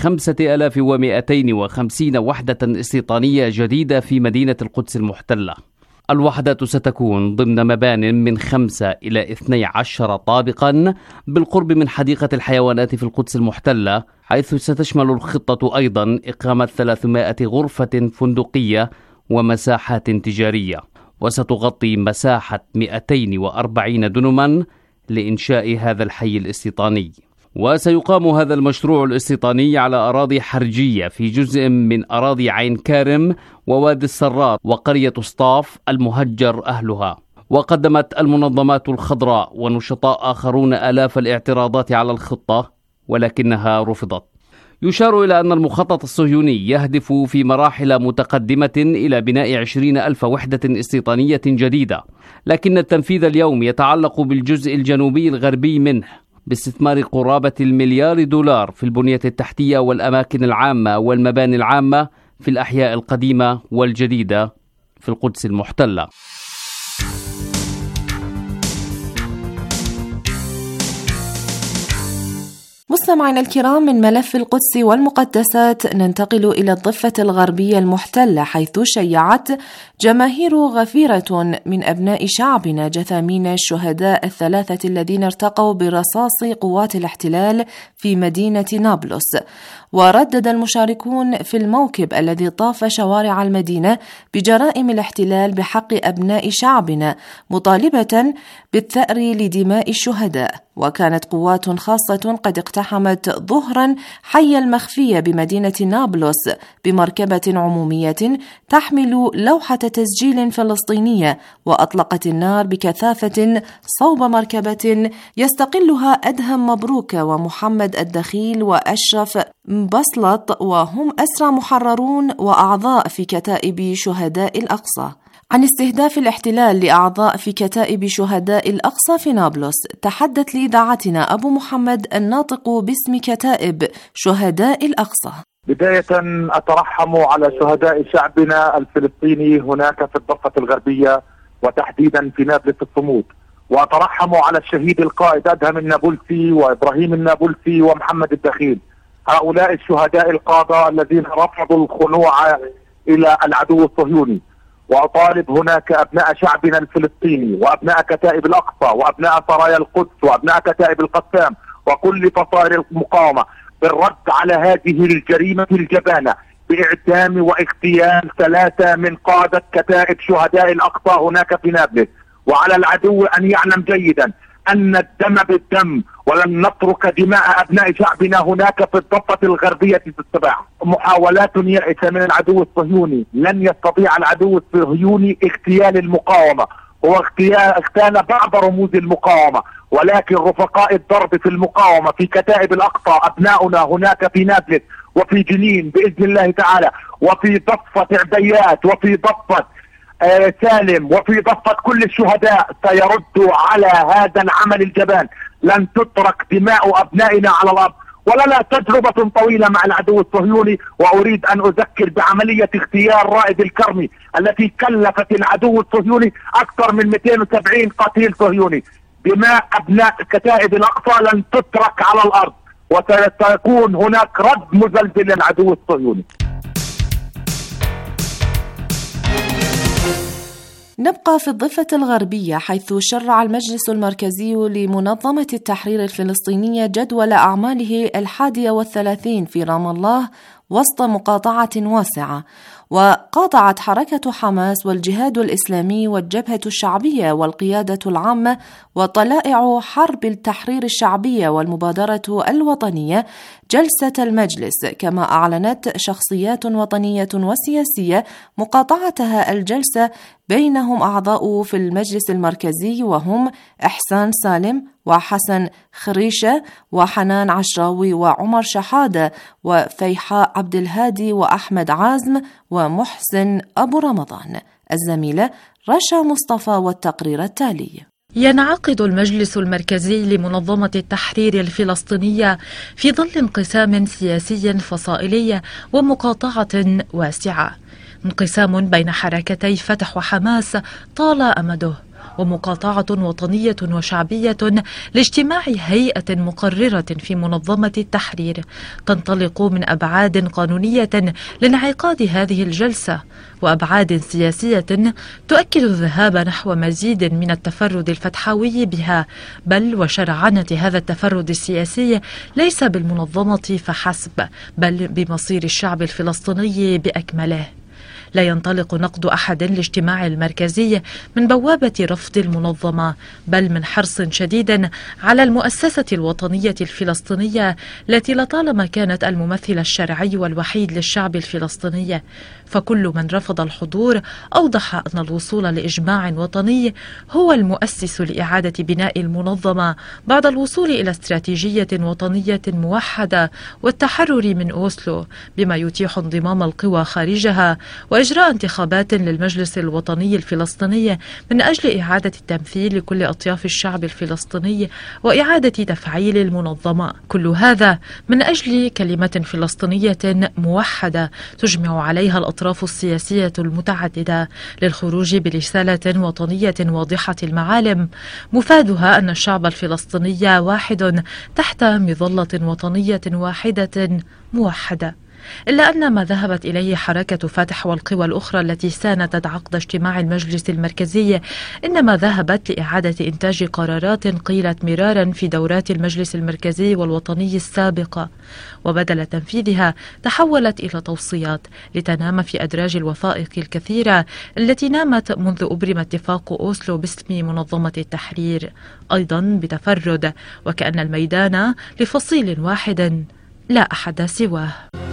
5250 وحدة استيطانية جديدة في مدينة القدس المحتلة. الوحدات ستكون ضمن مبان من 5 إلى 12 طابقا بالقرب من حديقة الحيوانات في القدس المحتلة، حيث ستشمل الخطة أيضا إقامة 300 غرفة فندقية ومساحات تجارية، وستغطي مساحة 240 دنما لإنشاء هذا الحي الاستيطاني. وسيقام هذا المشروع الاستيطاني على أراضي حرجية في جزء من أراضي عين كارم ووادي السرار وقرية سطاف المهجر أهلها. وقدمت المنظمات الخضراء ونشطاء آخرون آلاف الاعتراضات على الخطة ولكنها رفضت. يشار إلى أن المخطط الصهيوني يهدف في مراحل متقدمة إلى بناء 20,000 وحدة استيطانية جديدة، لكن التنفيذ اليوم يتعلق بالجزء الجنوبي الغربي منه باستثمار قرابة $1,000,000,000 في البنية التحتية والأماكن العامة والمباني العامة في الأحياء القديمة والجديدة في القدس المحتلة. مستمعينا الكرام، من ملف القدس والمقدسات ننتقل إلى الضفة الغربية المحتلة، حيث شيعت جماهير غفيرة من أبناء شعبنا جثامين الشهداء الثلاثة الذين ارتقوا برصاص قوات الاحتلال في مدينة نابلس. وردد المشاركون في الموكب الذي طاف شوارع المدينة بجرائم الاحتلال بحق أبناء شعبنا، مطالبة بالثأر لدماء الشهداء. وكانت قوات خاصة قد اقتحمت ظهرا حي المخفية بمدينة نابلس بمركبة عمومية تحمل لوحة تسجيل فلسطينية، وأطلقت النار بكثافة صوب مركبة يستقلها أدهم مبروك ومحمد الدخيل وأشرف بسلط، وهم أسرى محررون وأعضاء في كتائب شهداء الأقصى. عن استهداف الاحتلال لأعضاء في كتائب شهداء الأقصى في نابلس تحدث لإذاعتنا أبو محمد الناطق باسم كتائب شهداء الأقصى. بداية أترحم على شهداء شعبنا الفلسطيني هناك في الضفة الغربية وتحديدا في نابلس الصمود، وأترحم على الشهيد القائد أدهم النابلسي وإبراهيم النابلسي ومحمد الدخيل، هؤلاء الشهداء القادة الذين رفضوا الخضوع إلى العدو الصهيوني. وأطالب هناك أبناء شعبنا الفلسطيني وأبناء كتائب الأقصى وأبناء سرايا القدس وأبناء كتائب القسام وكل فصائل المقاومة بالرد على هذه الجريمة الجبانة بإعدام واغتيال 3 من قادة كتائب شهداء الأقصى هناك في نابلس. وعلى العدو أن يعلم جيدا أن الدم بالدم، ولن نترك دماء أبناء شعبنا هناك في الضفة الغربية في السباع. محاولات يائسة من العدو الصهيوني، لن يستطيع العدو الصهيوني اغتيال المقاومة. هو اغتال بعض رموز المقاومة، ولكن رفقاء الضرب في المقاومة في كتائب الأقصى أبناؤنا هناك في نابلس وفي جنين بإذن الله تعالى، وفي ضفة عبيات، وفي ضفة سالم، وفي ضفة كل الشهداء سيردوا على هذا العمل الجبان. لن تترك دماء أبنائنا على الأرض. ولنا تجربة طويلة مع العدو الصهيوني، وأريد أن أذكر بعملية اغتيال رائد الكرمي التي كلفت العدو الصهيوني أكثر من 270 قتيل صهيوني. دماء أبناء كتائب الأقصى لن تترك على الأرض، وسيكون هناك رد مزلزل للعدو الصهيوني. نبقى في الضفة الغربية، حيث شرع المجلس المركزي لمنظمة التحرير الفلسطينية جدول أعماله 31 في رام الله وسط مقاطعة واسعة. وقاطعت حركة حماس والجهاد الإسلامي والجبهة الشعبية والقيادة العامة وطلائع حرب التحرير الشعبية والمبادرة الوطنية جلسة المجلس، كما أعلنت شخصيات وطنية وسياسية مقاطعتها الجلسة، بينهم أعضاء في المجلس المركزي وهم إحسان سالم وحسن خريشة وحنان عشراوي وعمر شحادة وفيحاء عبد الهادي وأحمد عازم ومحسن أبو رمضان. الزميلة رشا مصطفى والتقرير التالي. ينعقد المجلس المركزي لمنظمة التحرير الفلسطينية في ظل انقسام سياسي فصائلي ومقاطعة واسعة، انقسام بين حركتي فتح وحماس طال أمده، ومقاطعة وطنية وشعبية لاجتماع هيئة مقررة في منظمة التحرير تنطلق من أبعاد قانونية لانعقاد هذه الجلسة، وأبعاد سياسية تؤكد الذهاب نحو مزيد من التفرد الفتحوي بها، بل وشرعنة هذا التفرد السياسي ليس بالمنظمة فحسب، بل بمصير الشعب الفلسطيني بأكمله. لا ينطلق نقد أحد الاجتماع المركزي من بوابة رفض المنظمة، بل من حرص شديد على المؤسسة الوطنية الفلسطينية التي لطالما كانت الممثل الشرعي والوحيد للشعب الفلسطيني. فكل من رفض الحضور أوضح أن الوصول لإجماع وطني هو المؤسس لإعادة بناء المنظمة بعد الوصول إلى استراتيجية وطنية موحدة والتحرر من أوسلو، بما يتيح انضمام القوى خارجها وإجراء انتخابات للمجلس الوطني الفلسطيني من أجل إعادة التمثيل لكل أطياف الشعب الفلسطيني وإعادة تفعيل المنظمة. كل هذا من أجل كلمة فلسطينية موحدة تجمع عليها الأطراف السياسية المتعددة للخروج برسالة وطنية واضحة المعالم، مفادها أن الشعب الفلسطيني واحد تحت مظلة وطنية واحدة موحدة. إلا أن ما ذهبت إليه حركة فتح والقوى الأخرى التي ساندت عقد اجتماع المجلس المركزي إنما ذهبت لإعادة إنتاج قرارات قيلت مرارا في دورات المجلس المركزي والوطني السابقة، وبدل تنفيذها تحولت إلى توصيات لتنام في أدراج الوثائق الكثيرة التي نامت منذ أبرم اتفاق أوسلو باسم منظمة التحرير، أيضا بتفرد، وكأن الميدان لفصيل واحد لا أحد سواه.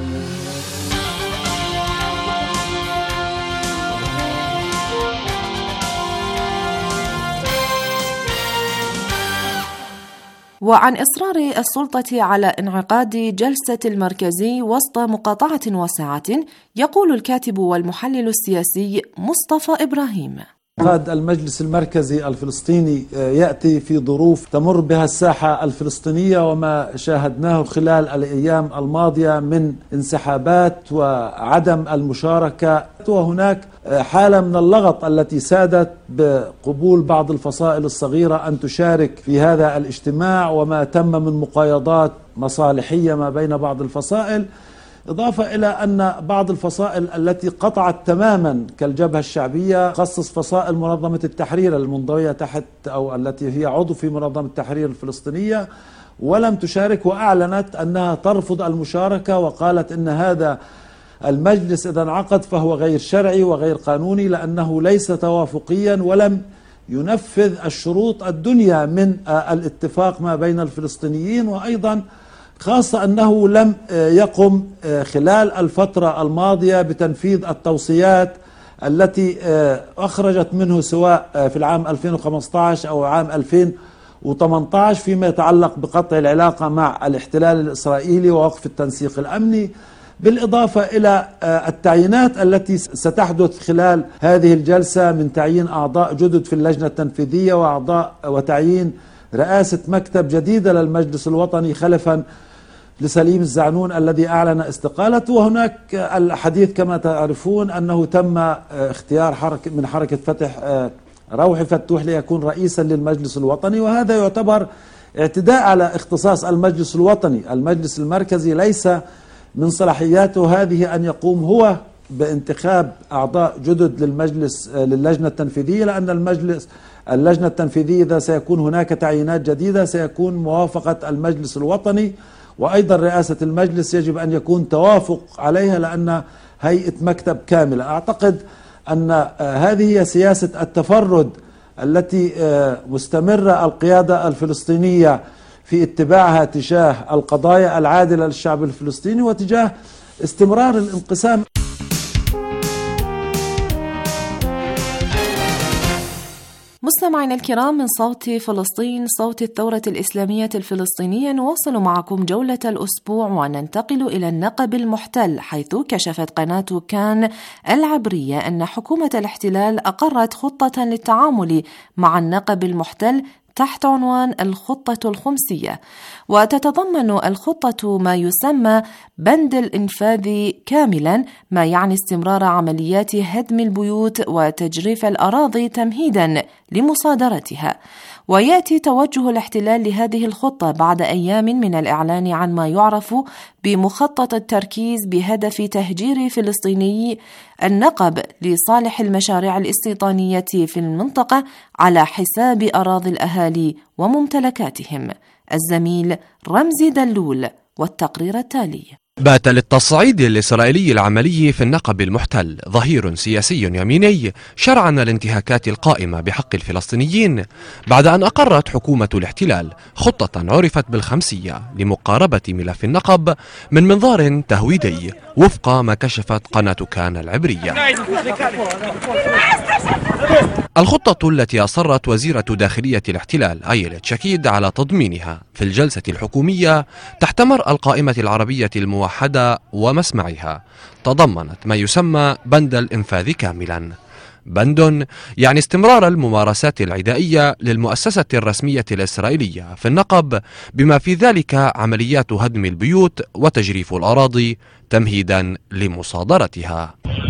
وعن إصرار السلطة على انعقاد جلسة المركزي وسط مقاطعة واسعة، يقول الكاتب والمحلل السياسي مصطفى إبراهيم. قاد المجلس المركزي الفلسطيني يأتي في ظروف تمر بها الساحة الفلسطينية، وما شاهدناه خلال الأيام الماضية من انسحابات وعدم المشاركة، وهناك حالة من اللغط التي سادت بقبول بعض الفصائل الصغيرة أن تشارك في هذا الاجتماع، وما تم من مقايضات مصالحية ما بين بعض الفصائل، إضافة إلى أن بعض الفصائل التي قطعت تماما كالجبهة الشعبية خصص فصائل منظمة التحرير المنضوية تحت أو التي هي عضو في منظمة التحرير الفلسطينية ولم تشارك، وأعلنت أنها ترفض المشاركة، وقالت أن هذا المجلس إذا انعقد فهو غير شرعي وغير قانوني لأنه ليس توافقيا ولم ينفذ الشروط الدنيا من الاتفاق ما بين الفلسطينيين، وأيضا خاصة أنه لم يقم خلال الفترة الماضية بتنفيذ التوصيات التي أخرجت منه سواء في العام 2015 أو عام 2018 فيما يتعلق بقطع العلاقة مع الاحتلال الإسرائيلي ووقف التنسيق الأمني، بالإضافة إلى التعيينات التي ستحدث خلال هذه الجلسة من تعيين أعضاء جدد في اللجنة التنفيذية وتعيين رئاسة مكتب جديدة للمجلس الوطني خلفا لسليم الزعنون الذي أعلن استقالته. وهناك الحديث كما تعرفون أنه تم اختيار من حركة فتح روحي فتوح ليكون رئيسا للمجلس الوطني، وهذا يعتبر اعتداء على اختصاص المجلس الوطني. المجلس المركزي ليس من صلاحياته هذه أن يقوم هو بانتخاب أعضاء جدد للجنة التنفيذية، لأن اللجنة التنفيذية إذا سيكون هناك تعيينات جديدة سيكون موافقة المجلس الوطني، وأيضا رئاسة المجلس يجب أن يكون توافق عليها لأن هيئة مكتب كاملة. أعتقد أن هذه هي سياسة التفرد التي مستمرة القيادة الفلسطينية في اتباعها تجاه القضايا العادلة للشعب الفلسطيني وتجاه استمرار الانقسام. مستمعينا الكرام، من صوت فلسطين صوت الثورة الإسلامية الفلسطينية نواصل معكم جولة الأسبوع وننتقل إلى النقب المحتل، حيث كشفت قناة كان العبرية أن حكومة الاحتلال أقرت خطة للتعامل مع النقب المحتل تحت عنوان الخطة الخمسية، وتتضمن الخطة ما يسمى بند الإنفاذ كاملا، ما يعني استمرار عمليات هدم البيوت وتجريف الأراضي تمهيدا لمصادرتها. ويأتي توجه الاحتلال لهذه الخطة بعد أيام من الإعلان عن ما يعرف بمخطط التركيز بهدف تهجير فلسطيني النقب لصالح المشاريع الاستيطانية في المنطقة على حساب أراضي الأهالي وممتلكاتهم. الزميل رمزي دلول والتقرير التالي. بات للتصعيد الإسرائيلي العملي في النقب المحتل ظهير سياسي يميني شرعن الانتهاكات القائمة بحق الفلسطينيين بعد أن أقرت حكومة الاحتلال خطة عرفت بالخمسية لمقاربة ملف النقب من منظار تهويدي وفق ما كشفت قناة كان العبرية. الخطة التي أصرت وزيرة داخلية الاحتلال أيلت شكيد على تضمينها في الجلسة الحكومية تحت مرأى القائمة العربية الموحدة ومسمعها تضمنت ما يسمى بند الإنفاذ كاملا، بند يعني استمرار الممارسات العدائية للمؤسسة الرسمية الإسرائيلية في النقب، بما في ذلك عمليات هدم البيوت وتجريف الأراضي تمهيدا لمصادرتها.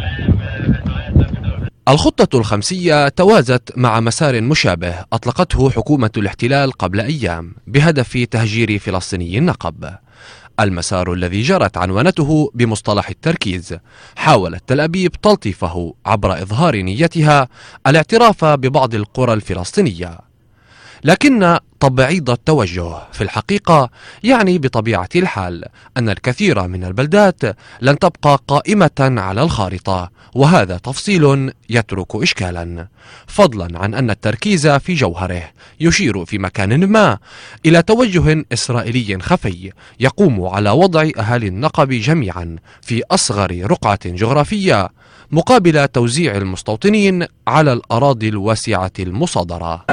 الخطة الخمسية توازت مع مسار مشابه أطلقته حكومة الاحتلال قبل أيام بهدف تهجير فلسطيني النقب. المسار الذي جرت عنوانته بمصطلح التركيز حاولت تل أبيب تلطيفه عبر إظهار نيتها الاعتراف ببعض القرى الفلسطينية، لكن تبعيض التوجه في الحقيقة يعني بطبيعة الحال أن الكثير من البلدات لن تبقى قائمة على الخارطة، وهذا تفصيل يترك إشكالا، فضلا عن أن التركيز في جوهره يشير في مكان ما إلى توجه إسرائيلي خفي يقوم على وضع أهالي النقب جميعا في أصغر رقعة جغرافية مقابل توزيع المستوطنين على الأراضي الواسعة المصادرة.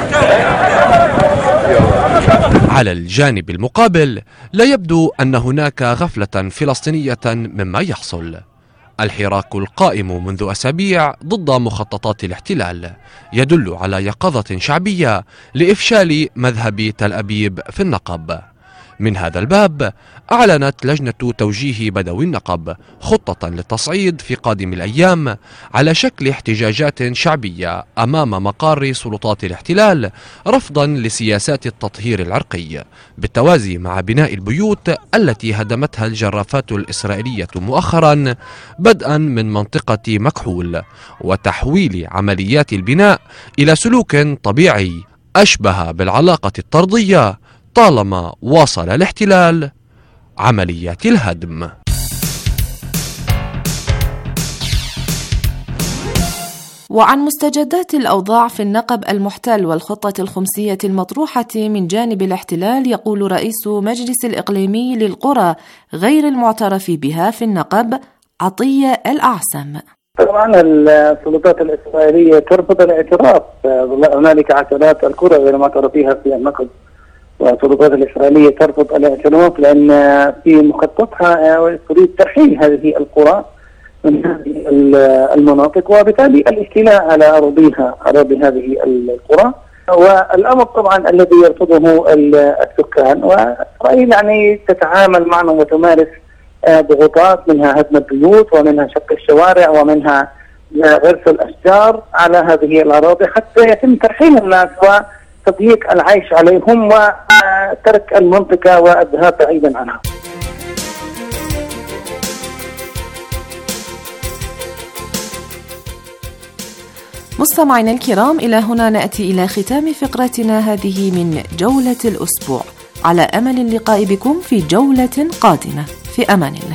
على الجانب المقابل لا يبدو أن هناك غفلة فلسطينية مما يحصل. الحراك القائم منذ أسابيع ضد مخططات الاحتلال يدل على يقظة شعبية لإفشال مذهب تل أبيب في النقب. من هذا الباب أعلنت لجنة توجيه بدوي النقب خطة للتصعيد في قادم الأيام على شكل احتجاجات شعبية أمام مقار سلطات الاحتلال رفضا لسياسات التطهير العرقي، بالتوازي مع بناء البيوت التي هدمتها الجرافات الإسرائيلية مؤخرا بدءا من منطقة مكحول، وتحويل عمليات البناء إلى سلوك طبيعي أشبه بالعلاقة الطردية طالما واصل الاحتلال عمليات الهدم. وعن مستجدات الأوضاع في النقب المحتل والخطة الخمسية المطروحة من جانب الاحتلال يقول رئيس مجلس الإقليمي للقرى غير المعترف بها في النقب عطية الأعسم. طبعا السلطات الإسرائيلية ترفض الاعتراف، هنالك عشرات القرى غير معترف بها في النقب، والسلطات الإسرائيلية ترفض الاعتراف لأن في مخططها تريد ترحيل هذه القرى من هذه المناطق، وبالتالي الاستيلاء على أراضي هذه القرى، والأمر طبعا الذي يرفضه السكان. وإسرائيل يعني تتعامل معنا وتمارس ضغوطات، منها هدم البيوت ومنها شق الشوارع ومنها غرس الأشجار على هذه الأراضي حتى يتم ترحيل الناس وتضييق العيش عليهم وترك المنطقة والذهاب بعيدا عنها. مستمعينا الكرام، إلى هنا نأتي إلى ختام فقرتنا هذه من جولة الأسبوع، على أمل اللقاء بكم في جولة قادمة. في أمان الله.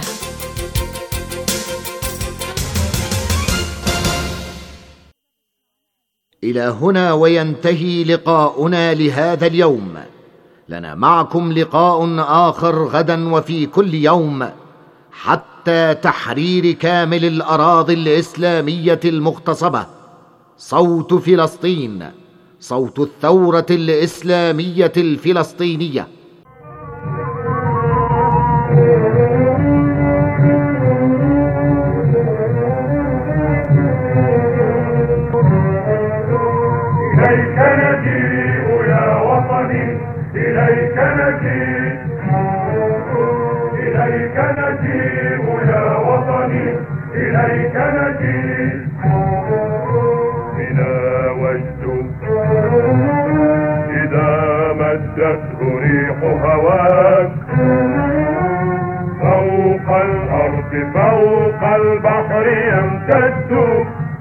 إلى هنا وينتهي لقاؤنا لهذا اليوم. لنا معكم لقاء آخر غدا وفي كل يوم حتى تحرير كامل الأراضي الإسلامية المغتصبة. صوت فلسطين، صوت الثورة الإسلامية الفلسطينية. إليك نجيء يا وطني، إليك نجيء، إليك نجيء يا وطني، إليك نجيء. بنا وجد إذا مدته ريح هواك فوق الأرض فوق البحر يمتد.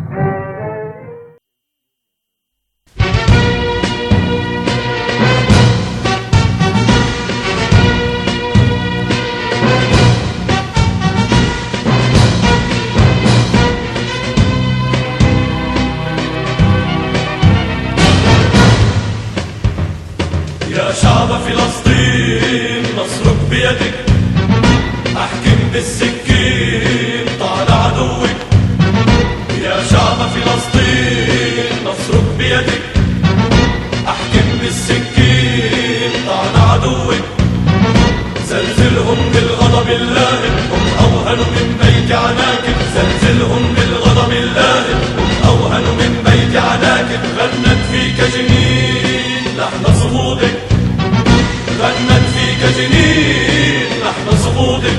يا شعب فلسطين نصرك بيدك، احكم بالسكين طال عدوك. يا شعب فلسطين نصرك بيدك، احكم بالسكين طال عدوك. زلزلهم بالغضب اللائم، هم اوهن من بيت عناكب. زلزلهم بالغضب اللائم، هم اوهن من بيت عناكب. غنت فيك جنين لحن صمودك، غنت فيك جنين لحن صمودك.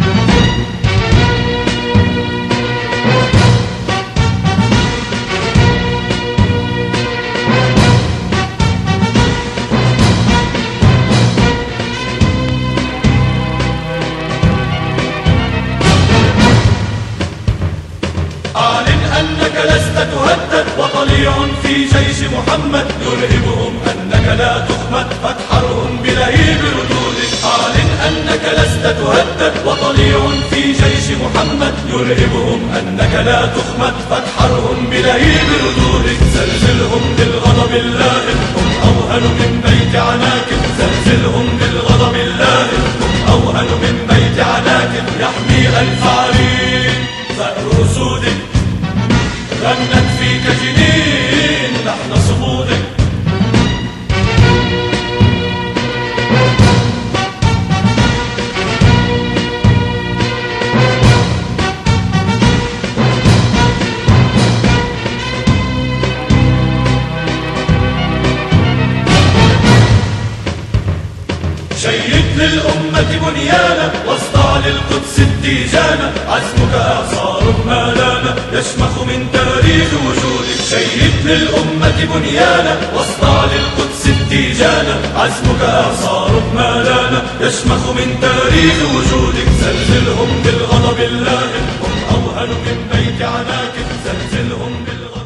أعلن أنك لست تهدد، وطليع في جيش محمد يرهبهم أنك لا تخمد، فتحرهم بلهيب ردودك. أعلن أنك لست تهدد، وطليع في جيش محمد يرهبهم أنك لا تخمد، فتحرهم بلهيب ردودك. زلزلهم بالغضب اللائم، هم أوهن من بيت عناكب. زلزلهم بالغضب اللائم، هم أوهن من بيت عناكب. يحمي ألف عرين ثأر أسودك، غنت فيك جنين لحن صمودك. للأمة بنيانا واصدع للقدس التيجانا عزمك إعصار ما لانا يشمخ من تاريخ وجودك شيد للأمة بنيانا واصدع للقدس التيجانا عزمك إعصار ما لانا يشمخ من تاريخ وجودك زلزلهم بالغضب اللاهب هم أوهن من بيت عنان